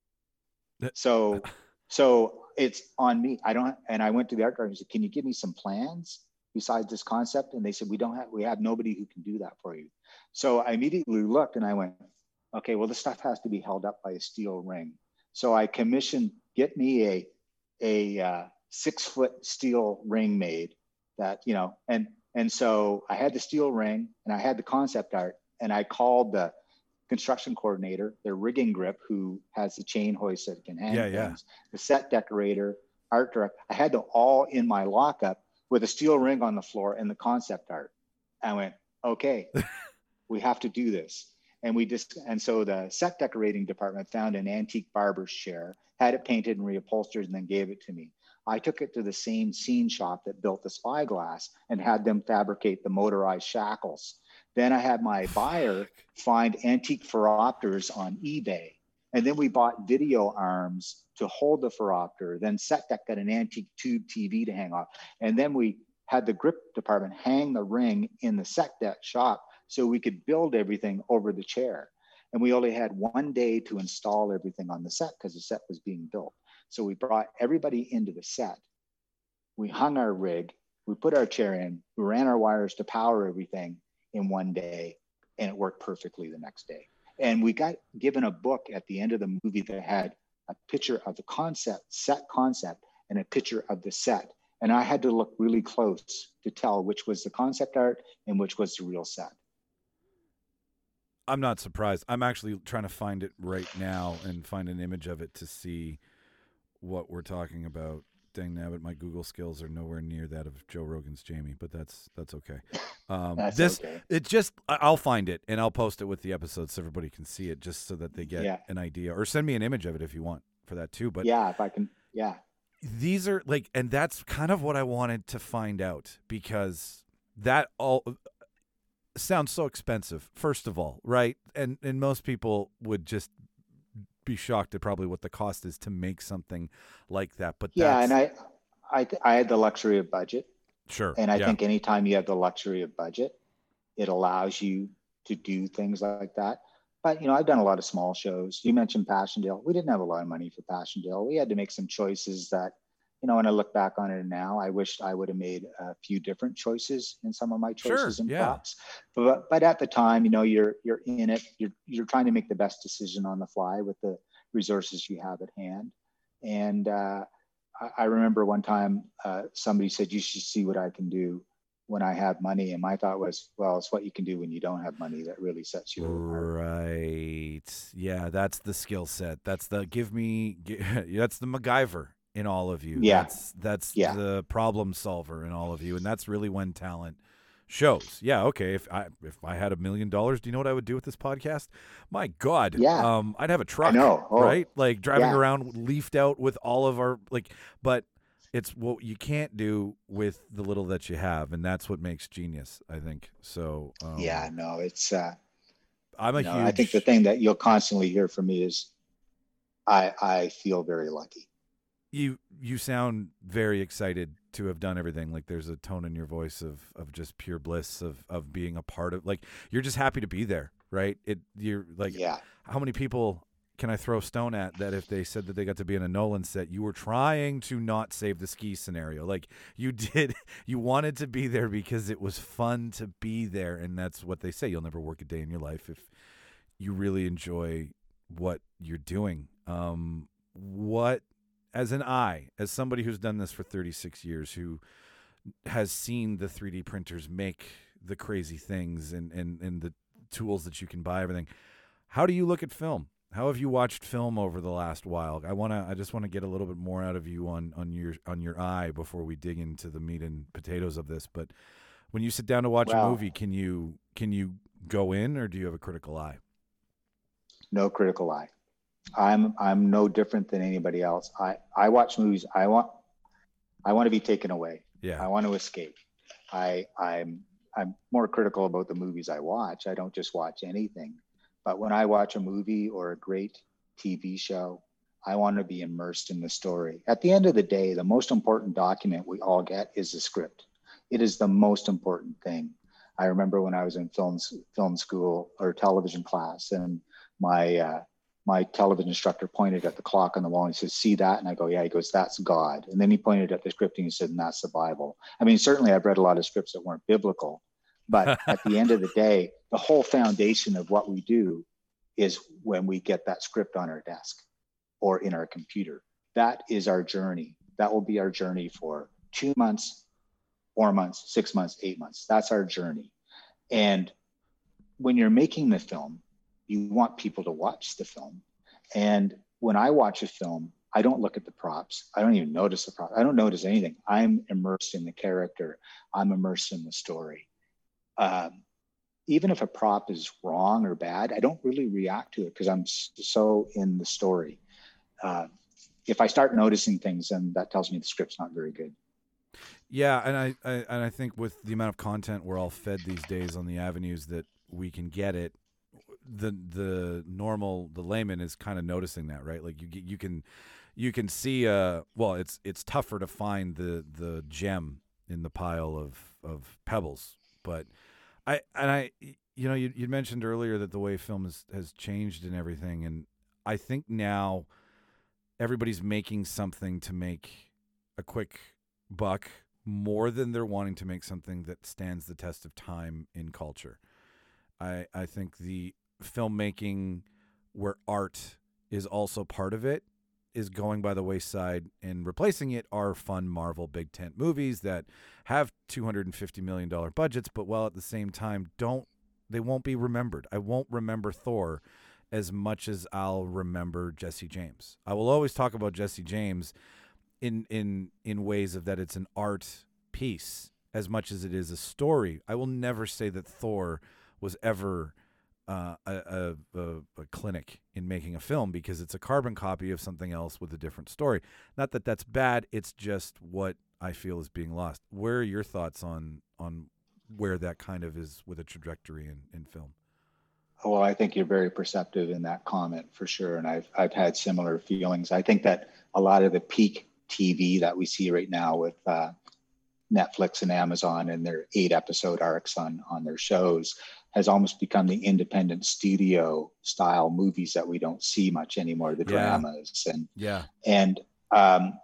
it. So, so it's on me. I don't, and I went to the art director and said, can you give me some plans? besides this concept? And they said, we don't have, we have nobody who can do that for you. So I immediately looked and I went, okay, well, this stuff has to be held up by a steel ring. So I commissioned, get me a, a uh, six foot steel ring made that, you know, and, and so I had the steel ring and I had the concept art, and I called the construction coordinator, the rigging grip, who has the chain hoist that can hang Yeah, yeah. things, the set decorator, art director. I had them all in my lockup with a steel ring on the floor and the concept art. I went, okay, we have to do this. And we just, and so the set decorating department found an antique barber's chair, had it painted and reupholstered, and then gave it to me. I took it to the same scene shop that built the Spyglass and had them fabricate the motorized shackles. Then I had my buyer find antique phoropters on eBay. And then we bought video arms to hold the phoropter. Then Set Deck got an antique tube T V to hang off. And then we had the grip department hang the ring in the Set Deck shop so we could build everything over the chair. And we only had one day to install everything on the set because the set was being built. So we brought everybody into the set. We hung our rig, we put our chair in, we ran our wires to power everything in one day, and it worked perfectly the next day. And we got given a book at the end of the movie that had a picture of the concept, set concept, and a picture of the set. And I had to look really close to tell which was the concept art and which was the real set. I'm not surprised. I'm actually trying to find it right now and find an image of it to see what we're talking about. Dang nabbit, my Google skills are nowhere near that of Joe Rogan's Jamie, but that's that's okay. Um, That's this okay. it just I- I'll find it and I'll post it with the episode so everybody can see it, just so that they get Yeah. an idea, or send me an image of it if you want for that too. But Yeah, if I can, yeah. these are like, and that's kind of what I wanted to find out, because that all sounds so expensive, first of all, right? And and most people would just be shocked at probably what the cost is to make something like that. But Yeah, that's, and I, I, I had the luxury of budget, sure, and I yeah. think anytime you have the luxury of budget, it allows you to do things like that. But you know, I've done a lot of small shows. You mentioned Passchendaele. We didn't have a lot of money for Passchendaele. We had to make some choices that, you know, when I look back on it now, I wished I would have made a few different choices in some of my choices Sure, and yeah. props. But but at the time, you know, you're you're in it. You're you're trying to make the best decision on the fly with the resources you have at hand. And uh, I, I remember one time uh, somebody said, "You should see what I can do when I have money." And my thought was, well, it's what you can do when you don't have money that really sets you apart. Right. Yeah, that's the skill set. That's the give me. gi- That's the MacGyver in all of you. Yeah. That's that's Yeah. the problem solver in all of you, and that's really when talent shows. Yeah. Okay. If I if I had a million dollars, do you know what I would do with this podcast? My God. Yeah. Um, I'd have a truck. know. Oh, right? Like driving yeah. around leafed out with all of our like, but. It's what you can't do with the little that you have, and that's what makes genius, I think. So um, Yeah, no, it's. Uh, I'm a you know, huge. I think the thing that you'll constantly hear from me is, I I feel very lucky. you you sound very excited to have done everything. Like there's a tone in your voice of of just pure bliss of of being a part of. Like you're just happy to be there, right? It you're like, Yeah. how many people can I throw stone at that if they said that they got to be in a Nolan set, you were trying to not save the ski scenario? Like you did, you wanted to be there because it was fun to be there, and that's what they say. You'll never work a day in your life if you really enjoy what you're doing. Um, what, as an eye, as somebody who's done this for thirty-six years, who has seen the three D printers make the crazy things and, and, and the tools that you can buy, everything, how do you look at film? How have you watched film over the last while? I want to. I just want to get a little bit more out of you on, on your on your eye before we dig into the meat and potatoes of this. But when you sit down to watch a Well- movie, can you can you go in, or do you have a critical eye? No critical eye. I'm I'm no different than anybody else. I I watch movies. I want I want to be taken away. I Yeah, want to escape. I I'm I'm more critical about the movies I watch. I don't just watch anything. But when I watch a movie or a great T V show, I want to be immersed in the story. At the end of the day, the most important document we all get is the script. It is the most important thing. I remember when I was in film film school or television class, and my uh, my television instructor pointed at the clock on the wall and he says, see that? And I go, yeah. He goes, that's God. And then he pointed at the script and he said, and that's the Bible. I mean, certainly I've read a lot of scripts that weren't biblical, but at the end of the day, the whole foundation of what we do is when we get that script on our desk or in our computer. That is our journey. That will be our journey for two months, four months, six months, eight months. That's our journey. And when you're making the film, you want people to watch the film. And when I watch a film, I don't look at the props. I don't even notice the props. I don't notice anything. I'm immersed in the character. I'm immersed in the story. Um, even if a prop is wrong or bad, I don't really react to it because I'm so in the story. Uh, if I start noticing things, then that tells me the script's not very good. Yeah, and I, I and I think with the amount of content we're all fed these days on the avenues that we can get it, the the normal the layman is kind of noticing that, right? Like you you can you can see uh well it's it's tougher to find the the gem in the pile of of pebbles, but I and I you know you you mentioned earlier that the way film has has changed and everything, and I think now everybody's making something to make a quick buck more than they're wanting to make something that stands the test of time in culture. I I think the filmmaking where art is also part of it is going by the wayside, and replacing it are fun Marvel big tent movies that have two hundred fifty million dollars budgets, but while at the same time don't they won't be remembered. I won't remember Thor as much as I'll remember Jesse James. I will always talk about Jesse James in in in ways of that it's an art piece as much as it is a story. I will never say that Thor was ever uh, a, a, a, a clinic in making a film, because it's a carbon copy of something else with a different story. Not that that's bad. It's just what I feel is being lost. Where are your thoughts on on where that kind of is with a trajectory in, in film? Well, I think you're very perceptive in that comment for sure. And I've, I've had similar feelings. I think that a lot of the peak T V that we see right now with uh, Netflix and Amazon and their eight episode arcs on, on their shows has almost become the independent studio style movies that we don't see much anymore, the Yeah. dramas. And, Yeah. and um,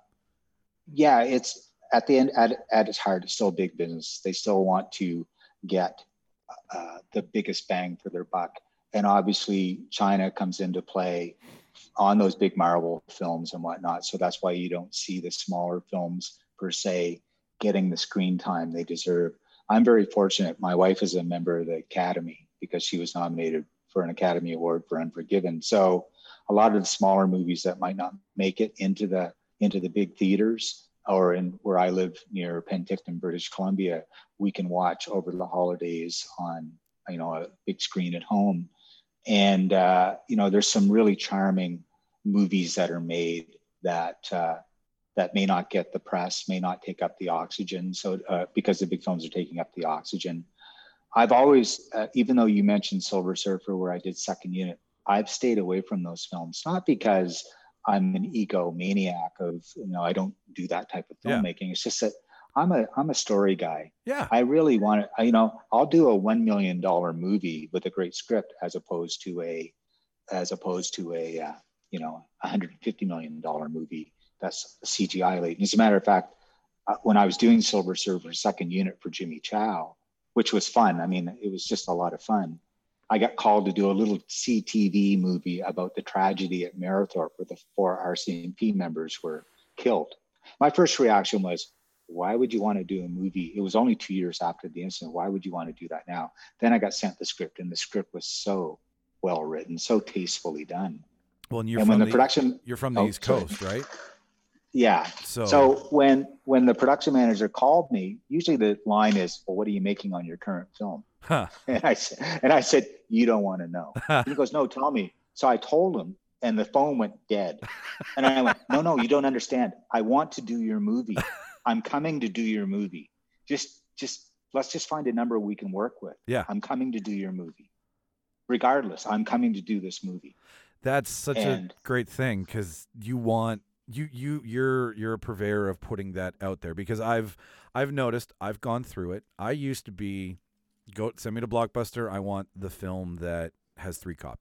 yeah, it's at the end, at, at its heart, it's still big business. They still want to get uh, the biggest bang for their buck. And obviously China comes into play on those big Marvel films and whatnot. So that's why you don't see the smaller films per se getting the screen time they deserve. I'm very fortunate. My wife is a member of the Academy because she was nominated for an Academy Award for Unforgiven. So a lot of the smaller movies that might not make it into the into the big theaters, or in where I live near Penticton, British Columbia, we can watch over the holidays on, you know, a big screen at home. And, uh, you know, there's some really charming movies that are made that uh, that may not get the press, may not take up the oxygen. So uh, because the big films are taking up the oxygen. I've always, uh, even though you mentioned Silver Surfer, where I did second unit, I've stayed away from those films, not because I'm an egomaniac of, you know, I don't do that type of filmmaking. Yeah. It's just that I'm a I'm a story guy. Yeah. I really want to, you know, I'll do a one million dollar movie with a great script as opposed to a, as opposed to a, uh, you know, one hundred fifty million dollar movie that's C G I laden. As a matter of fact, uh, when I was doing Silver Surfer second unit for Jimmy Chow, which was fun. I mean, it was just a lot of fun. I got called to do a little C T V movie about the tragedy at Marathorpe where the four R C M P members were killed. My first reaction was, why would you want to do a movie? It was only two years after the incident. Why would you want to do that now? Then I got sent the script, and the script was so well written, so tastefully done. Well, and you're and from when the, the production, you're from the oh, East sorry. Coast, right? Yeah. So, so when when the production manager called me, usually the line is, "Well, what are you making on your current film?" huh. And I said, and I said, "You don't want to know." And he goes, "No, tell me." So I told him, and the phone went dead. And I went, "No, no, you don't understand. I want to do your movie. I'm coming to do your movie. Just, just let's just find a number we can work with. Yeah, I'm coming to do your movie. Regardless, I'm coming to do this movie." That's such and, a great thing, because you want you you you're you're a purveyor of putting that out there, because I've I've noticed, I've gone through it. I used to be go send me to Blockbuster. I want the film that has three copies.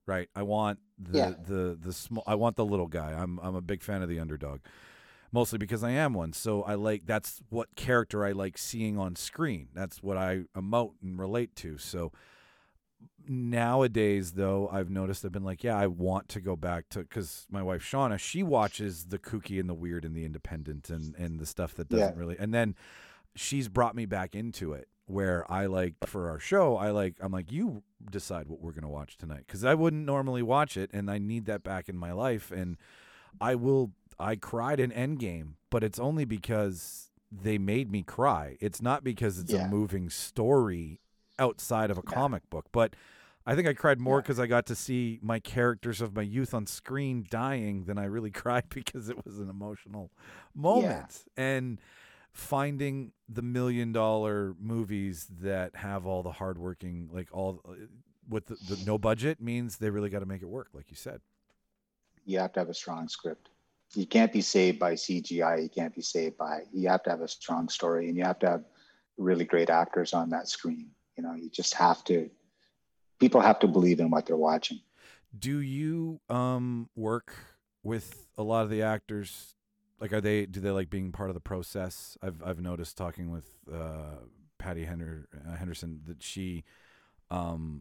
right? I want the Yeah. the the small. I want the little guy. I'm I'm a big fan of the underdog, mostly because I am one. So I like that's what character I like seeing on screen. That's what I emote and relate to. So nowadays, though, I've noticed I've been like, yeah, I want to go back to because my wife Shauna, she watches the kooky and the weird and the independent and and the stuff that doesn't Yeah. really. And then she's brought me back into it where I like for our show, I like I'm like you decide what we're gonna watch tonight because I wouldn't normally watch it, and I need that back in my life. And I will. I cried in Endgame, but it's only because they made me cry. It's not because it's Yeah. a moving story outside of a Yeah. comic book. But I think I cried more Yeah. because I got to see my characters of my youth on screen dying than I really cried because it was an emotional moment. And finding the million dollar movies that have all the hardworking, like all with the, the no budget means they really got to make it work, like you said. You have to have a strong script. You can't be saved by C G I. You can't be saved by, you have to have a strong story, and you have to have really great actors on that screen. You know, you just have to, people have to believe in what they're watching. Do you um work with a lot of the actors? Like, are they, do they like being part of the process? I've I've noticed talking with uh, Patty Hender, uh, Henderson that she um,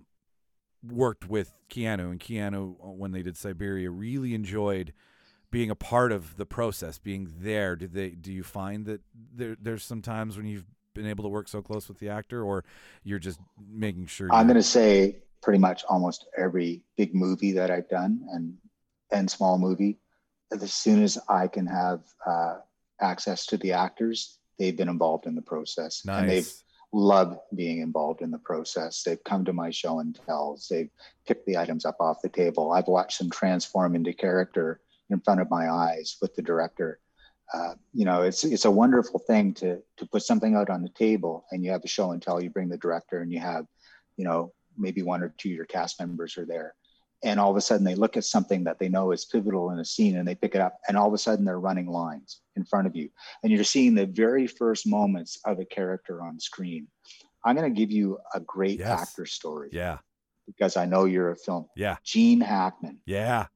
worked with Keanu, and Keanu, when they did Siberia, really enjoyed being a part of the process, being there. Did they? Do you find that there, there's some times when you've been able to work so close with the actor, or you're just making sure? I'm you're- going to say pretty much almost every big movie that I've done and and small movie, as soon as I can have uh, access to the actors, they've been involved in the process. And they've Nice. loved being involved in the process. They've come to my show and tells. They've picked the items up off the table. I've watched them transform into character in front of my eyes with the director. Uh, you know, it's it's a wonderful thing to to put something out on the table, and you have a show and tell. You bring the director, and you have, you know, maybe one or two of your cast members are there, and all of a sudden they look at something that they know is pivotal in a scene, and they pick it up, and all of a sudden they're running lines in front of you, and you're seeing the very first moments of a character on screen. I'm going to give you a great Yes. actor story, Yeah. because I know you're a film. Yeah. Gene Hackman, Yeah.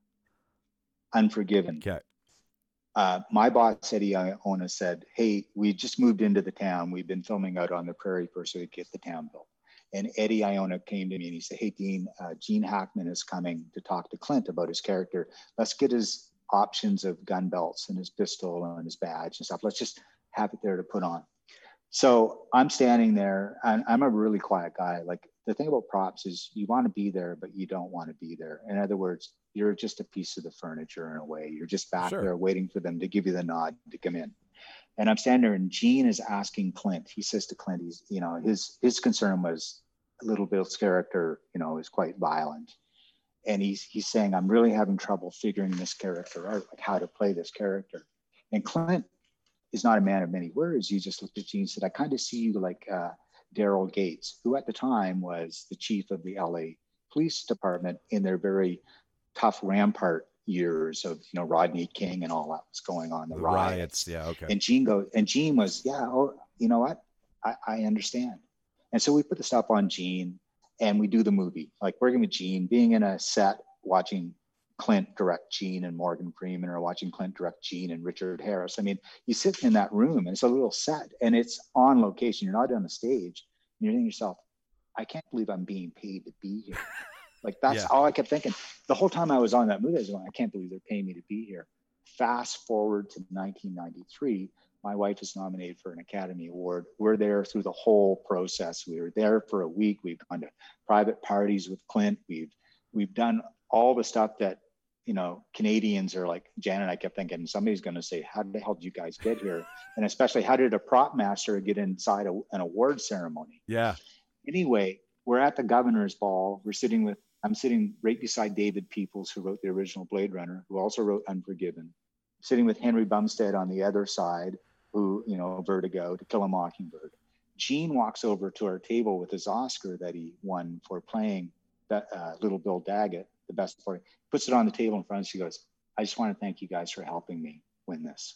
Unforgiven. Okay. Uh, my boss, Eddie Iona, said, hey, we just moved into the town. We've been filming out on the prairie first so we could get the town built. And Eddie Iona came to me and he said, hey, Dean, uh, Gene Hackman is coming to talk to Clint about his character. Let's get his options of gun belts and his pistol and his badge and stuff. Let's just have it there to put on. So I'm standing there, and I'm a really quiet guy. Like, the thing about props is you want to be there, but you don't want to be there. In other words, you're just a piece of the furniture in a way. You're just back Sure. there waiting for them to give you the nod to come in. And I'm standing there, and Gene is asking Clint. He says to Clint, he's, you know, his his concern was Little Bill's character, you know, is quite violent. And he's he's saying, I'm really having trouble figuring this character out, like how to play this character. And Clint is not a man of many words. He just looked at Gene and said, I kind of see you like uh, Daryl Gates, who at the time was the chief of the L A Police Department in their very tough Rampart years of, you know, Rodney King and all that was going on, the, The riots. riots. Yeah. Okay. And Gene goes, and Gene was, yeah, oh, you know what? I, I understand. And so we put the stuff on Gene and we do the movie. Like, working with Gene, being in a set, watching Clint direct Gene and Morgan Freeman, or watching Clint direct Gene and Richard Harris. I mean, you sit in that room and it's a little set and it's on location. You're not on the stage. And you're thinking to yourself, I can't believe I'm being paid to be here. Like, that's Yeah. all I kept thinking. The whole time I was on that movie, I was going, I can't believe they're paying me to be here. Fast forward to nineteen ninety-three, my wife is nominated for an Academy Award. We're there through the whole process. We were there for a week. We've gone to private parties with Clint. We've we've done all the stuff that, you know, Canadians are like. Jan and I kept thinking, somebody's going to say, how the hell did you guys get here? And especially, how did a prop master get inside a, an award ceremony? Yeah. Anyway, we're at the governor's ball. We're sitting with, I'm sitting right beside David Peoples, who wrote the original Blade Runner, who also wrote Unforgiven. Sitting with Henry Bumstead on the other side, who, you know, Vertigo, To Kill a Mockingbird. Gene walks over to our table with his Oscar that he won for playing that, uh, Little Bill Daggett, the best for, puts it on the table in front of us. She goes, I just want to thank you guys for helping me win this.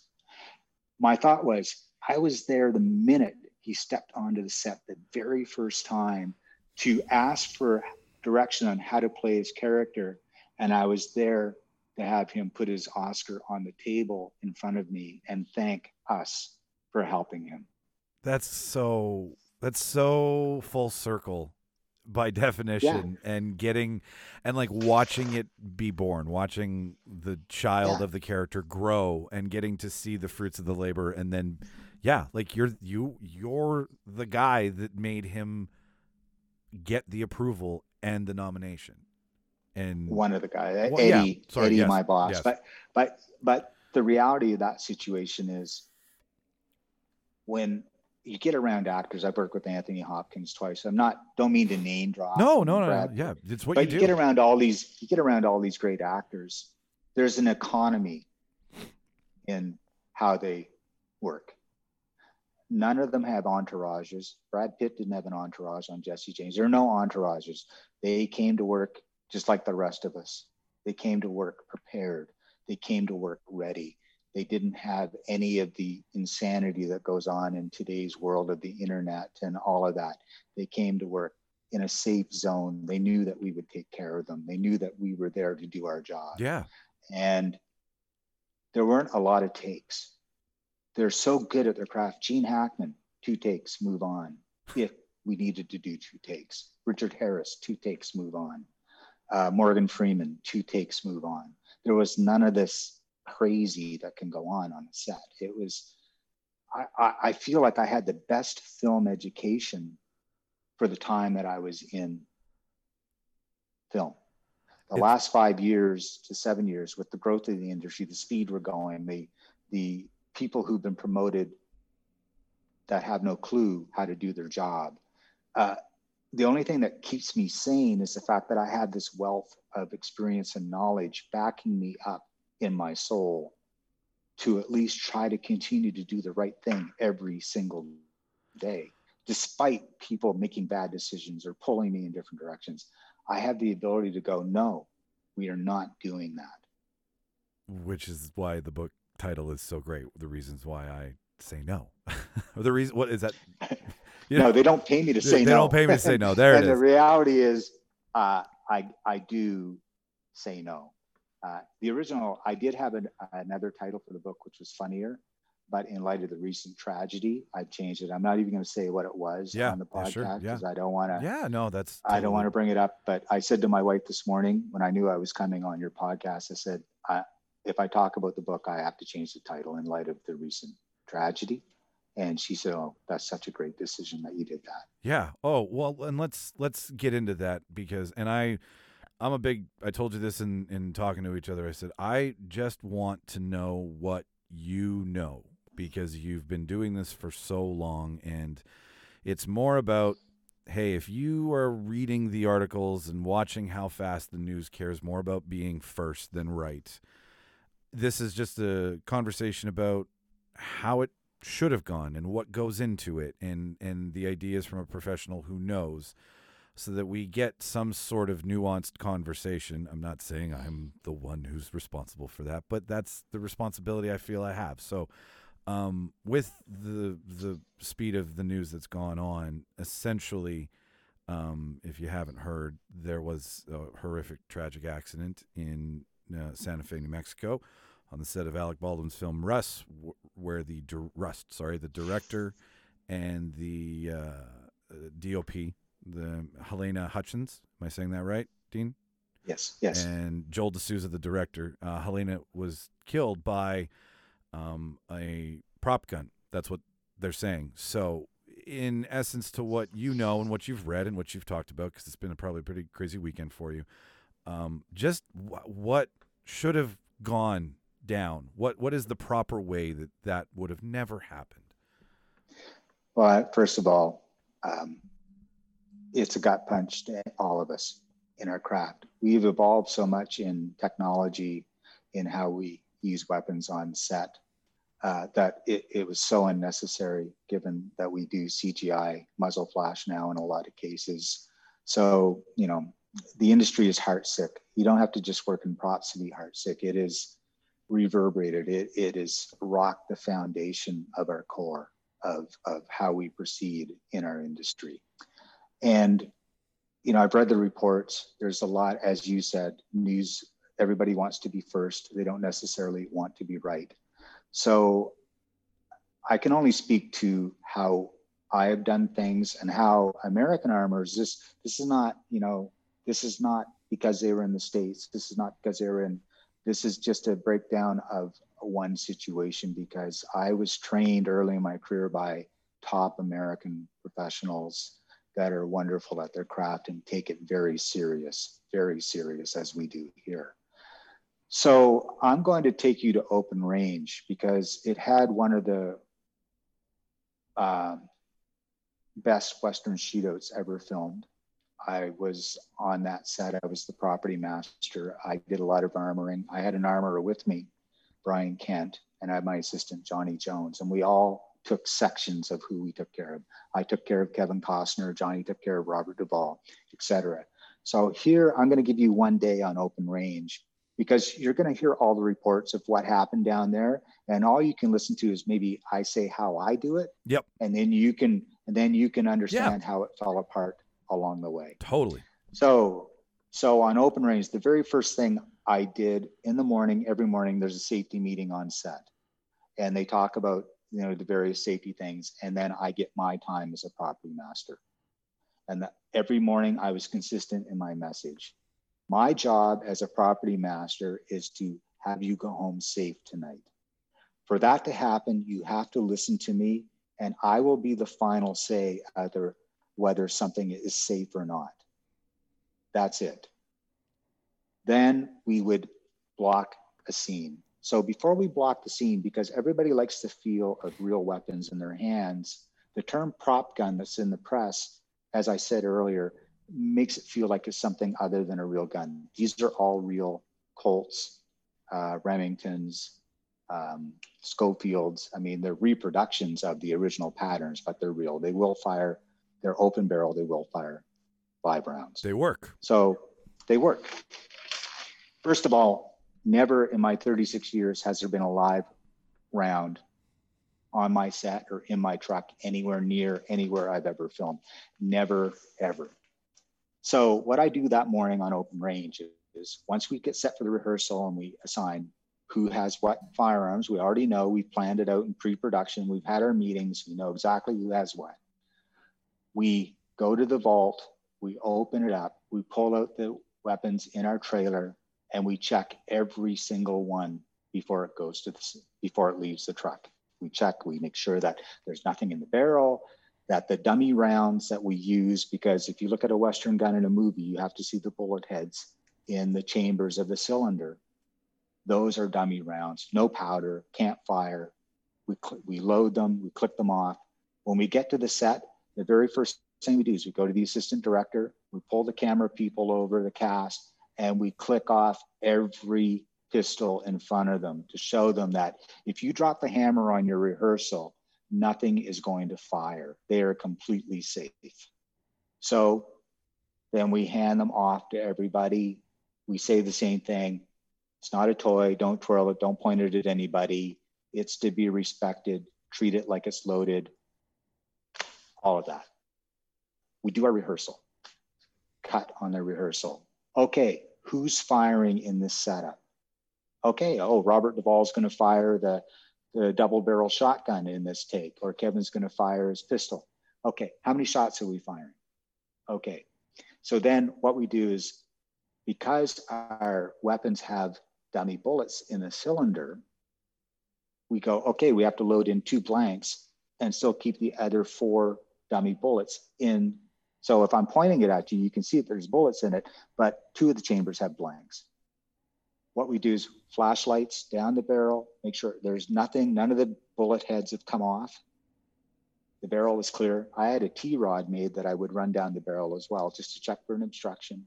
My thought was, I was there the minute he stepped onto the set, the very first time, to ask for direction on how to play his character. And I was there to have him put his Oscar on the table in front of me and thank us for helping him. That's so, that's so full circle by definition, yeah. and getting, and like watching it be born, watching the child yeah. of the character grow and getting to see the fruits of the labor. And then, yeah, like you're, you, you're the guy that made him get the approval and the nomination. And one of the guys, well, Eddie, yeah. Sorry, Eddie, yes, my boss. yes. But, but, but the reality of that situation is when you get around actors, I've worked with Anthony Hopkins twice. I'm not, don't mean to name drop. No, no, no, Brad, no. Yeah. It's what but you do. you get around all these, you get around all these great actors. There's an economy in how they work. None of them have entourages. Brad Pitt didn't have an entourage on Jesse James. There are no entourages. They came to work just like the rest of us. They came to work prepared. They came to work ready. They didn't have any of the insanity that goes on in today's world of the internet and all of that. They came to work in a safe zone. They knew that we would take care of them. They knew that we were there to do our job. Yeah. And there weren't a lot of takes. They're so good at their craft. Gene Hackman, two takes, move on. If we needed to do two takes. Richard Harris, two takes, move on. Uh, Morgan Freeman, two takes, move on. There was none of this crazy that can go on on a set. It was, I, I, I feel like I had the best film education for the time that I was in film. The it's, last five years to seven years with the growth of the industry, the speed we're going, the, the people who've been promoted that have no clue how to do their job. Uh, the only thing that keeps me sane is the fact that I had this wealth of experience and knowledge backing me up in my soul to at least try to continue to do the right thing every single day, despite people making bad decisions or pulling me in different directions. I have the ability to go, no, we are not doing that. Which is why the book title is so great. The reasons why I say no. Or the reason, what is that? You know, no, they don't pay me to say they no. They don't pay me to say no. There and it the is. reality is, uh, I I do say no. Uh, the original, I did have an, another title for the book, which was funnier, but in light of the recent tragedy, I've changed it. I'm not even going to say what it was yeah, on the yeah, podcast sure, because yeah. I don't want to. Yeah, no, that's. Totally... I don't want to bring it up, but I said to my wife this morning when I knew I was coming on your podcast, I said, I, if I talk about the book, I have to change the title in light of the recent tragedy. And she said, "Oh, that's such a great decision that you did that." Yeah. Oh, well, and let's let's get into that because, and I, I'm a big. I told you this in in talking to each other. I said I just want to know what you know because you've been doing this for so long, and it's more about, hey, if you are reading the articles and watching how fast the news cares more about being first than right. This is just a conversation about how it should have gone and what goes into it and and the ideas from a professional who knows so that we get some sort of nuanced conversation. I'm not saying I'm the one who's responsible for that, but that's the responsibility I feel I have. So um, with the the speed of the news that's gone on, essentially, um, if you haven't heard, there was a horrific tragic accident in uh, Santa Fe, New Mexico, on the set of Alec Baldwin's film Rust, where the Rust, sorry, the director and the uh, D O P, the Helena Hutchins, am I saying that right, Dean? Yes, yes. And Joel D'Souza, the director. Uh, Helena was killed by um, a prop gun. That's what they're saying. So, in essence, to what you know and what you've read and what you've talked about, because it's been a probably a pretty crazy weekend for you, um, just w- what should have gone down? What what is the proper way that that would have never happened? Well, first of all, um, it's a gut punch to all of us in our craft. We've evolved so much in technology, in how we use weapons on set, uh, that it, it was so unnecessary given that we do C G I muzzle flash now in a lot of cases. So, you know, the industry is heartsick. You don't have to just work in props to be heartsick. It is reverberated. It, it is rocked the foundation of our core of, of how we proceed in our industry. And, you know, I've read the reports. There's a lot, as you said, news everybody wants to be first. They don't necessarily want to be right. So I can only speak to how I have done things and how American Armors, this, this is not, you know, this is not because they were in the States. This is not because they were in, this is just a breakdown of one situation, because I was trained early in my career by top American professionals that are wonderful at their craft and take it very serious, very serious, as we do here. So I'm going to take you to Open Range because it had one of the um, best Western shootouts ever filmed. I was on that set. I was the property master. I did a lot of armoring. I had an armorer with me, Brian Kent, and I had my assistant, Johnny Jones, and we all took sections of who we took care of. I took care of Kevin Costner, Johnny took care of Robert Duvall, et cetera. So here, I'm gonna give you one day on Open Range, because you're gonna hear all the reports of what happened down there, and all you can listen to is maybe I say how I do it. Yep. And then you can, and then you can understand yeah. how it fell apart along the way. Totally. So, so on Open Range, the very first thing I did in the morning, every morning, there's a safety meeting on set, and they talk about, you know, the various safety things, and then I get my time as a property master. And that every morning I was consistent in my message. My job as a property master is to have you go home safe tonight. For that to happen, you have to listen to me, and I will be the final say either whether something is safe or not. That's it. Then we would block a scene. So before we block the scene, because everybody likes the feel of real weapons in their hands, the term prop gun that's in the press, as I said earlier, makes it feel like it's something other than a real gun. These are all real Colts, uh, Remingtons, um, Schofields. I mean, they're reproductions of the original patterns, but they're real. They will fire, they're open barrel, they will fire live rounds. They work. So they work. First of all, never in my thirty-six years has there been a live round on my set or in my truck anywhere near anywhere I've ever filmed. Never, ever. So what I do that morning on Open Range is once we get set for the rehearsal and we assign who has what firearms, we already know, we've planned it out in pre-production, we've had our meetings, we know exactly who has what. We go to the vault, we open it up, we pull out the weapons in our trailer, and we check every single one before it goes to the, before it leaves the truck. We check, we make sure that there's nothing in the barrel, that the dummy rounds that we use, because if you look at a Western gun in a movie, you have to see the bullet heads in the chambers of the cylinder. Those are dummy rounds, no powder, can't fire. We, we load them, we click them off. When we get to the set, the very first thing we do is we go to the assistant director, we pull the camera people over the cast, and we click off every pistol in front of them to show them that if you drop the hammer on your rehearsal, nothing is going to fire. They are completely safe. So then we hand them off to everybody. We say the same thing. It's not a toy. Don't twirl it. Don't point it at anybody. It's to be respected. Treat it like it's loaded. All of that. We do our rehearsal. Cut on the rehearsal. Okay, who's firing in this setup? Okay, oh, Robert Duvall's going to fire the, the double barrel shotgun in this take, or Kevin's going to fire his pistol. Okay, how many shots are we firing? Okay, so then what we do is, because our weapons have dummy bullets in the cylinder, we go, okay, we have to load in two blanks and still keep the other four dummy bullets in. So if I'm pointing it at you, you can see that there's bullets in it, but two of the chambers have blanks. What we do is flashlights down the barrel, make sure there's nothing, none of the bullet heads have come off. The barrel is clear. I had a T-rod made that I would run down the barrel as well, just to check for an obstruction.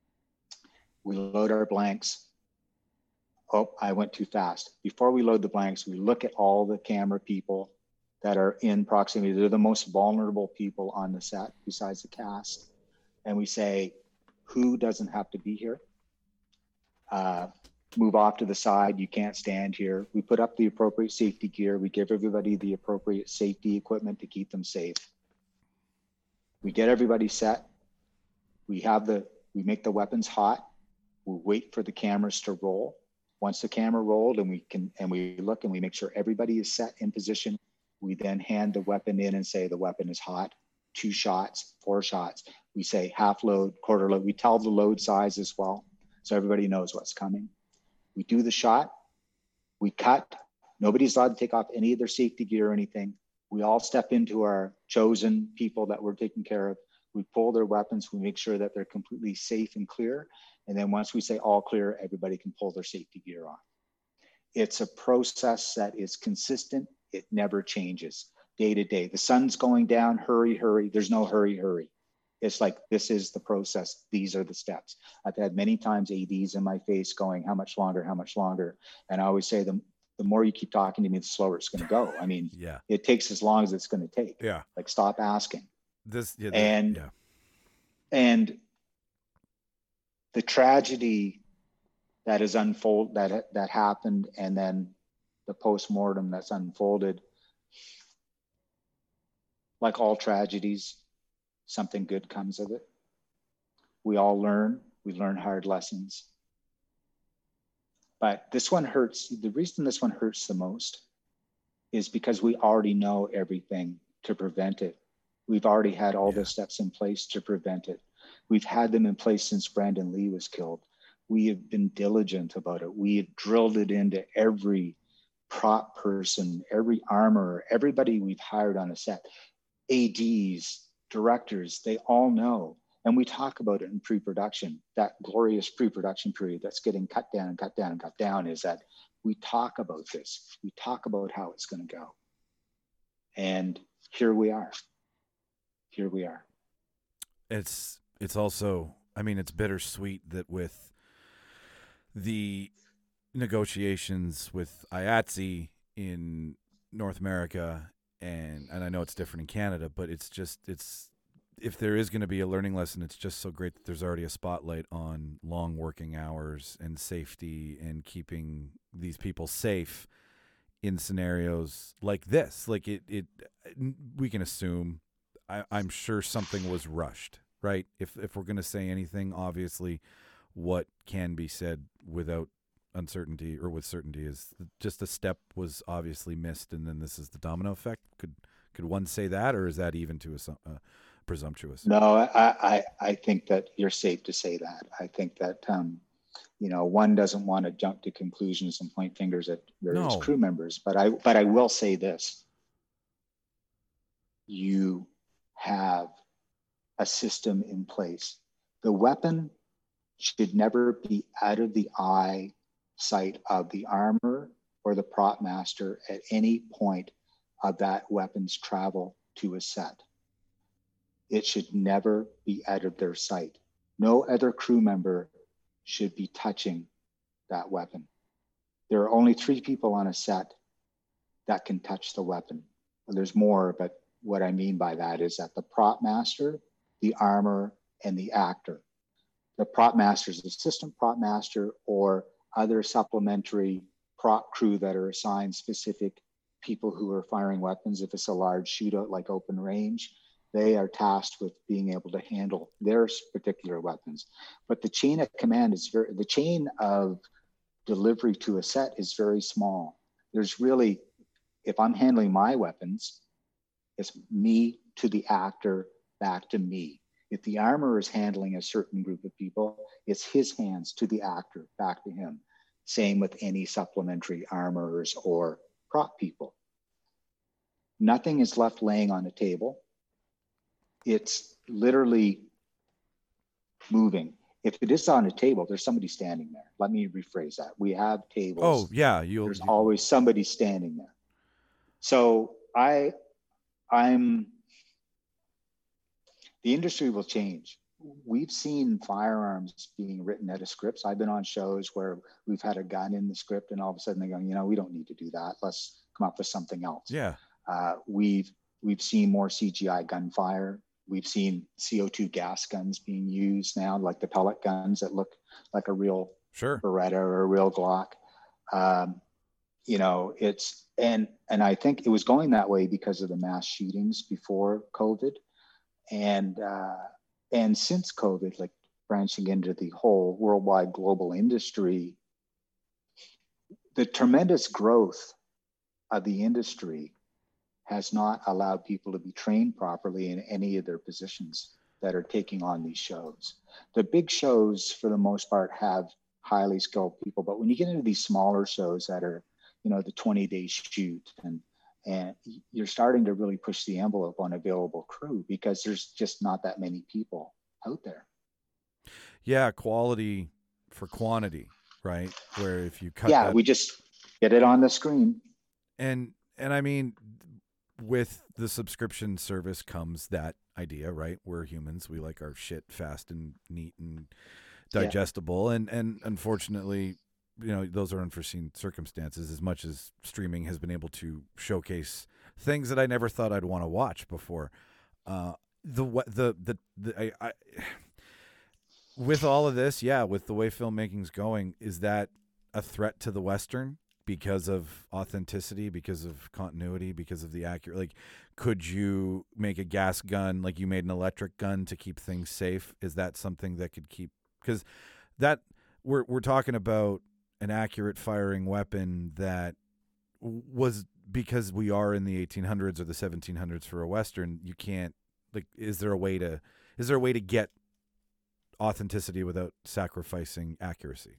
We load our blanks. Oh, I went too fast. Before we load the blanks, we look at all the camera people that are in proximity. They're the most vulnerable people on the set besides the cast. And we say, who doesn't have to be here? Uh, move off to the side, you can't stand here. We put up the appropriate safety gear. We give everybody the appropriate safety equipment to keep them safe. We get everybody set. We have the, we make the weapons hot. We wait for the cameras to roll. Once the camera rolled and we can, and we look and we make sure everybody is set in position, we then hand the weapon in and say the weapon is hot, two shots, four shots. We say half load, quarter load. We tell the load size as well, so everybody knows what's coming. We do the shot, we cut. Nobody's allowed to take off any of their safety gear or anything. We all step into our chosen people that we're taking care of. We pull their weapons, we make sure that they're completely safe and clear. And then once we say all clear, everybody can pull their safety gear on. It's a process that is consistent. It never changes day to day. The sun's going down, hurry, hurry. There's no hurry, hurry. It's like, this is the process. These are the steps. I've had many times A Ds in my face going, how much longer, how much longer? And I always say, the, the more you keep talking to me, the slower it's going to go. I mean, yeah, it takes as long as it's going to take. Yeah. Like, stop asking. This, yeah, and, yeah. and the tragedy that is unfold, that, that happened, and then the post-mortem that's unfolded, like all tragedies, something good comes of it. We all learn, we learn hard lessons. But this one hurts. The reason this one hurts the most is because we already know everything to prevent it. We've already had all Yeah. the steps in place to prevent it. We've had them in place since Brandon Lee was killed. We have been diligent about it. We have drilled it into every prop person, every armorer, everybody we've hired on a set, A Ds, directors, they all know. And we talk about it in pre-production. That glorious pre-production period that's getting cut down and cut down and cut down is that we talk about this. We talk about how it's going to go. And here we are. Here we are. It's it's also, I mean, it's bittersweet that with the negotiations with I A T S E in North America, and and I know it's different in Canada, but it's just, it's, if there is going to be a learning lesson, it's just so great that there's already a spotlight on long working hours and safety and keeping these people safe in scenarios like this. Like it, it we can assume, I, I'm sure something was rushed, right? If if we're going to say anything, obviously what can be said without uncertainty or with certainty is just a step was obviously missed, and then this is the domino effect. Could could one say that, or is that even too uh, presumptuous? No, I, I I think that you're safe to say that. I think that um, you know, one doesn't want to jump to conclusions and point fingers at various No. crew members, but I but I will say this: you have a system in place. The weapon should never be out of the eye sight of the armor or the prop master at any point of that weapon's travel to a set. It should never be out of their sight. No other crew member should be touching that weapon. There are only three people on a set that can touch the weapon. Well, there's more, but what I mean by that is that the prop master, the armor, and the actor. The prop master is the assistant prop master or other supplementary prop crew that are assigned specific people who are firing weapons. If it's a large shootout like open range, they are tasked with being able to handle their particular weapons. But the chain of command is very, the chain of delivery to a set is very small. There's really, if I'm handling my weapons, it's me to the actor, back to me. If the armorer is handling a certain group of people, it's his hands to the actor, back to him. Same with any supplementary armorers or prop people. Nothing is left laying on the table. It's literally moving. If it is on a table, there's somebody standing there. Let me rephrase that. We have tables. Oh yeah, you'll. There's you, always somebody standing there. So I, I'm. The industry will change. We've seen firearms being written out of scripts. I've been on shows where we've had a gun in the script, and all of a sudden they go, you know, we don't need to do that. Let's come up with something else. Yeah. Uh, we've we've seen more C G I gunfire. We've seen C O two gas guns being used now, like the pellet guns that look like a real Sure. Beretta or a real Glock. Um, you know, it's and and I think it was going that way because of the mass shootings before COVID, and uh, and since COVID, like branching into the whole worldwide global industry, the tremendous growth of the industry has not allowed people to be trained properly in any of their positions that are taking on these shows. The big shows, for the most part, have highly skilled people, but when you get into these smaller shows that are, you know, the twenty day shoot, and and you're starting to really push the envelope on available crew because there's just not that many people out there. Yeah, quality for quantity, right? Where if you cut yeah, that... we just get it on the screen. And and I mean, with the subscription service comes that idea, right? We're humans. We like our shit fast and neat and digestible. Yeah. And and unfortunately, you know, those are unforeseen circumstances, as much as streaming has been able to showcase things that I never thought I'd want to watch before. Uh, the the the, the I, I with all of this, yeah, with the way filmmaking's going, is that a threat to the Western because of authenticity, because of continuity, because of the accurate? Like, could you make a gas gun like you made an electric gun to keep things safe? Is that something that could keep? Because that we're we're talking about an accurate firing weapon that was, because we are in the eighteen hundreds or the seventeen hundreds for a Western. You can't, like, is there a way to is there a way to get authenticity without sacrificing accuracy?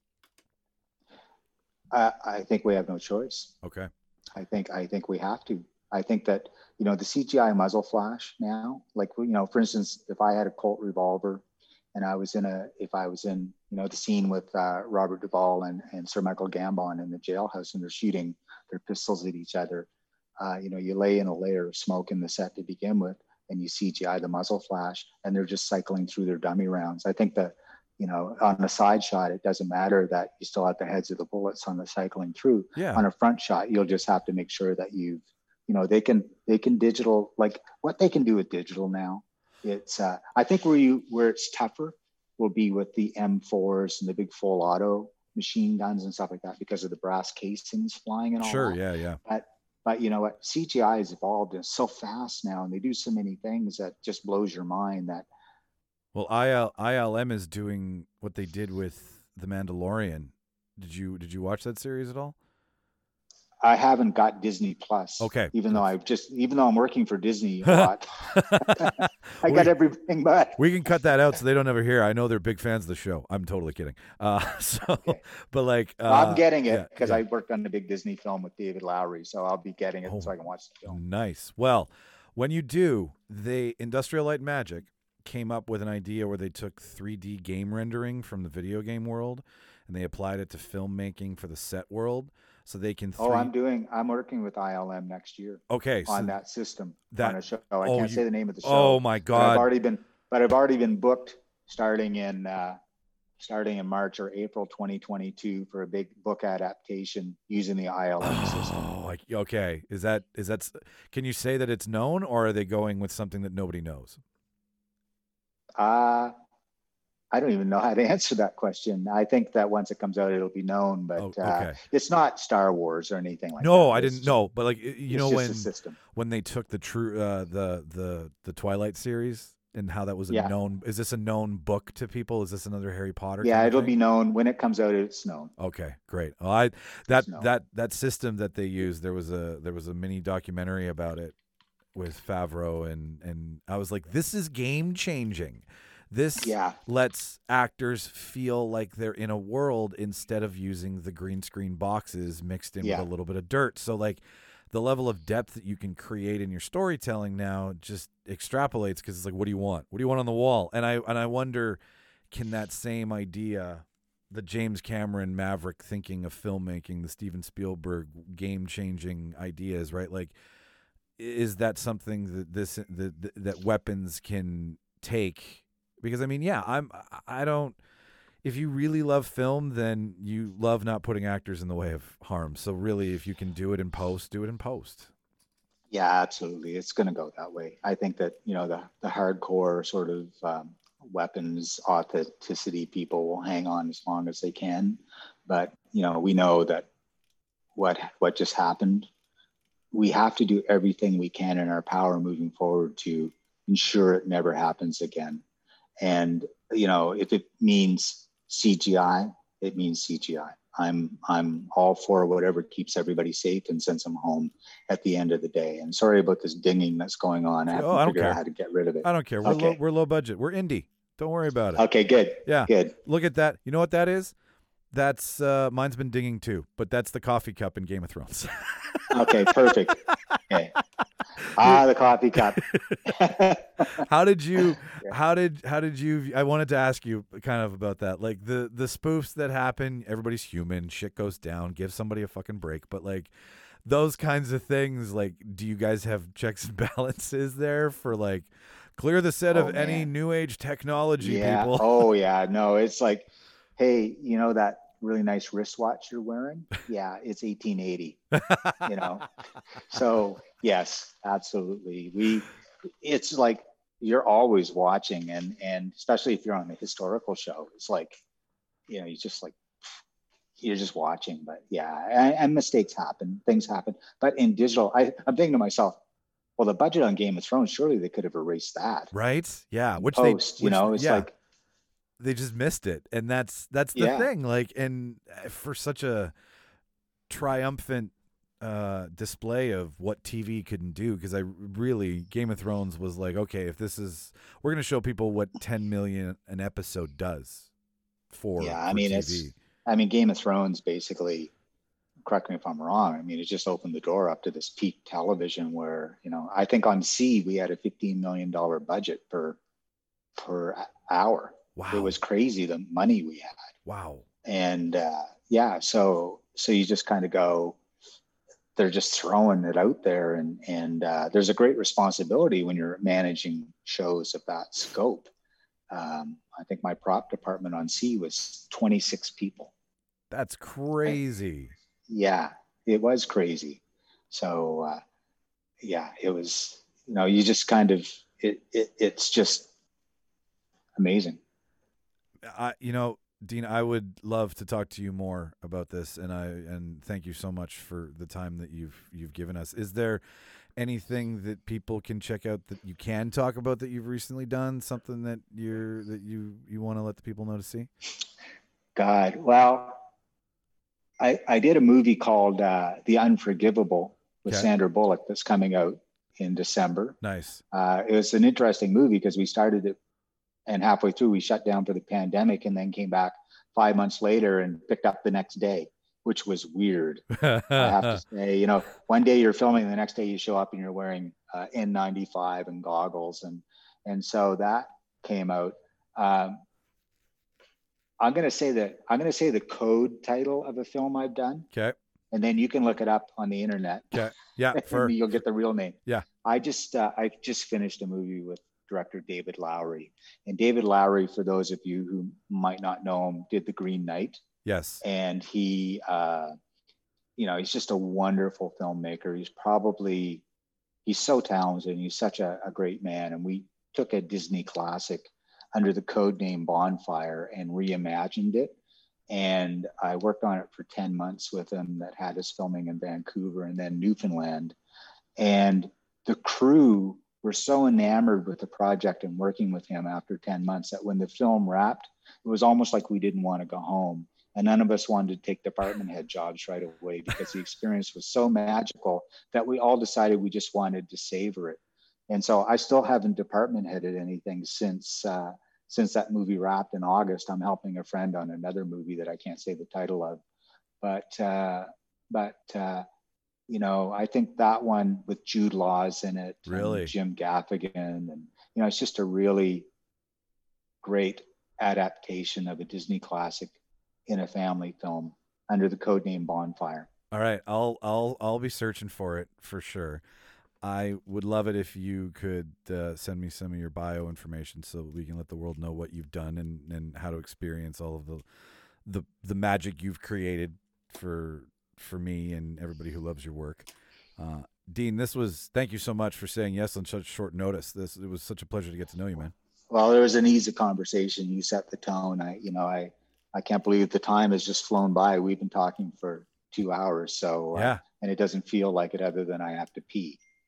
Uh, I think we have no choice. Okay. I think I think we have to. I think that, you know, the C G I muzzle flash now, like, you know, for instance, if I had a Colt revolver and I was in a, if I was in, you know, the scene with uh, Robert Duvall and, and Sir Michael Gambon in the jailhouse, and they're shooting their pistols at each other, uh, you know, you lay in a layer of smoke in the set to begin with, and you C G I the muzzle flash, and they're just cycling through their dummy rounds. I think that, you know, on the side shot, it doesn't matter that you still have the heads of the bullets on the cycling through. Yeah. On a front shot, you'll just have to make sure that you've, you know, they can, they can digital, like what they can do with digital now. It's, uh, I think where you, where it's tougher will be with the M fours and the big full auto machine guns and stuff like that, because of the brass casings flying and all Sure. that. Yeah. Yeah. But, but you know what, C G I has evolved so fast now, and they do so many things that just blows your mind that, well, I L, I L M is doing what they did with The Mandalorian. Did you did you watch that series at all? I haven't got Disney Plus. Okay. Even though I've just, even though I'm working for Disney a lot, I we, got everything but. We can cut that out so they don't ever hear. I know they're big fans of the show. I'm totally kidding. Uh, so, okay. But like, uh, I'm getting it because yeah, yeah. I worked on a big Disney film with David Lowery, so I'll be getting it oh, so I can watch the film. Nice. Well, when you do, they Industrial Light and Magic came up with an idea where they took three D game rendering from the video game world and they applied it to filmmaking for the set world, so they can. Three... Oh, I'm doing. I'm working with I L M next year. Okay, on so that system. That on a show. I oh, can't you, say the name of the show. Oh my god! But I've already been, but I've already been booked starting in uh, starting in March or April twenty twenty-two for a big book adaptation using the I L M oh, system. Oh, okay. Is that is that? Can you say that it's known, or are they going with something that nobody knows? Uh, I don't even know how to answer that question. I think that once it comes out, it'll be known, but oh, okay. uh, it's not Star Wars or anything like no, that. No, I didn't know. But like, you know, when system. when they took the true uh, the the the Twilight series and how that was a yeah. known. Is this a known book to people? Is this another Harry Potter? Yeah, kind it'll of be known when it comes out. It's known. Okay, great. Well, I that that that system that they used. There was a there was a mini documentary about it with Favreau, and and I was like, this is game changing. This yeah. lets actors feel like they're in a world instead of using the green screen boxes mixed in yeah. with a little bit of dirt. So like the level of depth that you can create in your storytelling now just extrapolates, because it's like, what do you want? What do you want on the wall? And I and I wonder, can that same idea, the James Cameron Maverick thinking of filmmaking, the Steven Spielberg game-changing ideas, right? Like, is that something that this that that weapons can take? Because I mean, yeah, I'm. I don't. If you really love film, then you love not putting actors in the way of harm. So really, if you can do it in post, do it in post. Yeah, absolutely. It's going to go that way. I think that, you know, the the hardcore sort of um, weapons authenticity people will hang on as long as they can, but you know, we know that what what just happened. We have to do everything we can in our power moving forward to ensure it never happens again. And, you know, if it means C G I, it means C G I. I'm I'm all for whatever keeps everybody safe and sends them home at the end of the day. And sorry about this dinging that's going on. I haven't Oh, I don't figured care. out how to get rid of it. I don't care. We're Okay. low, we're low budget. We're indie. Don't worry about it. Okay, good. Yeah. Good. Look at that. You know what that is? That's uh, mine's been dinging too, but that's the coffee cup in Game of Thrones. Okay, perfect. Okay. Ah, the coffee cup. How did you? Yeah. How did? How did you? I wanted to ask you kind of about that, like the the spoofs that happen. Everybody's human. Shit goes down. Give somebody a fucking break. But like those kinds of things. Like, do you guys have checks and balances there for like clear the set Oh, of any man. new age technology, Yeah. people? Oh, yeah. No, it's like, hey, you know that really nice wristwatch you're wearing? Yeah, it's eighteen eighty. You know. So yes, absolutely. We, it's like you're always watching, and and especially if you're on a historical show, it's like, you know, you just like you're just watching. But yeah, and, and mistakes happen, things happen. But in digital, I, I'm thinking to myself, well, the budget on Game of Thrones, surely they could have erased that. Right? Yeah. Which Post, they, you which, know, it's yeah. like. They just missed it, and that's that's the Yeah. thing. Like, and for such a triumphant uh, display of what T V can do, because I really Game of Thrones was like, okay, if this is, we're gonna show people what ten million an episode does for Yeah, I for mean, T V. it's, I mean, Game of Thrones basically, correct me if I'm wrong, I mean, it just opened the door up to this peak television where, you know, I think on C we had a fifteen million dollars budget per, per hour. Wow, It was crazy, the money we had. wow. And uh, yeah, so, so you just kind of go, they're just throwing it out there. And, and uh, there's a great responsibility when you're managing shows of that scope. Um, I think my prop department on C was twenty-six people. That's crazy. Yeah, it was crazy. So, uh, yeah, it was, you know, you just kind of, it, it it's just amazing. I, you know, Dean, I would love to talk to you more about this, and I and thank you so much for the time that you've you've given us. Is there anything that people can check out that you can talk about that you've recently done? Something that you're that you you want to let the people know to see? God, well, I I did a movie called uh, The Unforgivable with Okay. Sandra Bullock that's coming out in December. Nice. Uh, it was an interesting movie because we started it, and halfway through we shut down for the pandemic, and then came back five months later and picked up the next day, which was weird. I have to say, you know, one day you're filming, the next day you show up and you're wearing uh, N ninety-five and goggles, and and so that came out. Um, I'm gonna say that I'm gonna say the code title of a film I've done, Okay. and then you can look it up on the internet. Okay. Yeah. For You'll get the real name. Yeah. I just uh, I just finished a movie with director David Lowery, and David Lowery, for those of you who might not know him, did The Green Knight, yes. and he, uh, you know, he's just a wonderful filmmaker. He's probably he's so talented, and he's such a, a great man. And we took a Disney classic under the code name Bonfire and reimagined it. And I worked on it for ten months with him. That had us filming in Vancouver and then Newfoundland. And the crew were so enamored with the project and working with him after ten months that when the film wrapped, it was almost like we didn't want to go home. And none of us wanted to take department head jobs right away because the experience was so magical that we all decided we just wanted to savor it. And so I still haven't department headed anything since uh, since that movie wrapped in August. I'm helping a friend on another movie that I can't say the title of, but uh, but uh, you know, I think that one with Jude Law's in it, Really? and Jim Gaffigan, and you know, it's just a really great adaptation of a Disney classic in a family film under the codename Bonfire. All right. I'll I'll I'll be searching for it for sure. I would love it if you could uh, send me some of your bio information so we can let the world know what you've done and, and how to experience all of the the the magic you've created for for me and everybody who loves your work. Uh, Dean, this was thank you so much for saying yes on such short notice. This it was such a pleasure to get to know you, man. Well, it was an easy conversation. You set the tone. I, you know, I, I can't believe the time has just flown by. We've been talking for two hours. So, uh, Yeah. and it doesn't feel like it other than I have to pee.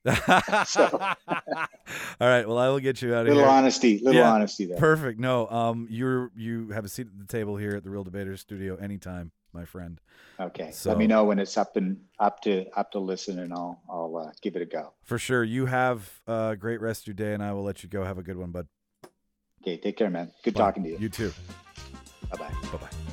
So, all right. Well, I will get you out of little here. honesty, little Yeah, honesty there. Perfect. No, um, you're you have a seat at the table here at the Real Debaters Studio anytime, my friend. Okay. So- Let me know when it's up and up to up to listen, and I'll I'll uh, give it a go. For sure. You have a great rest of your day, and I will let you go. Have a good one, bud. Okay. Take care, man. Good Bye. talking to you. You too. Bye bye. Bye bye.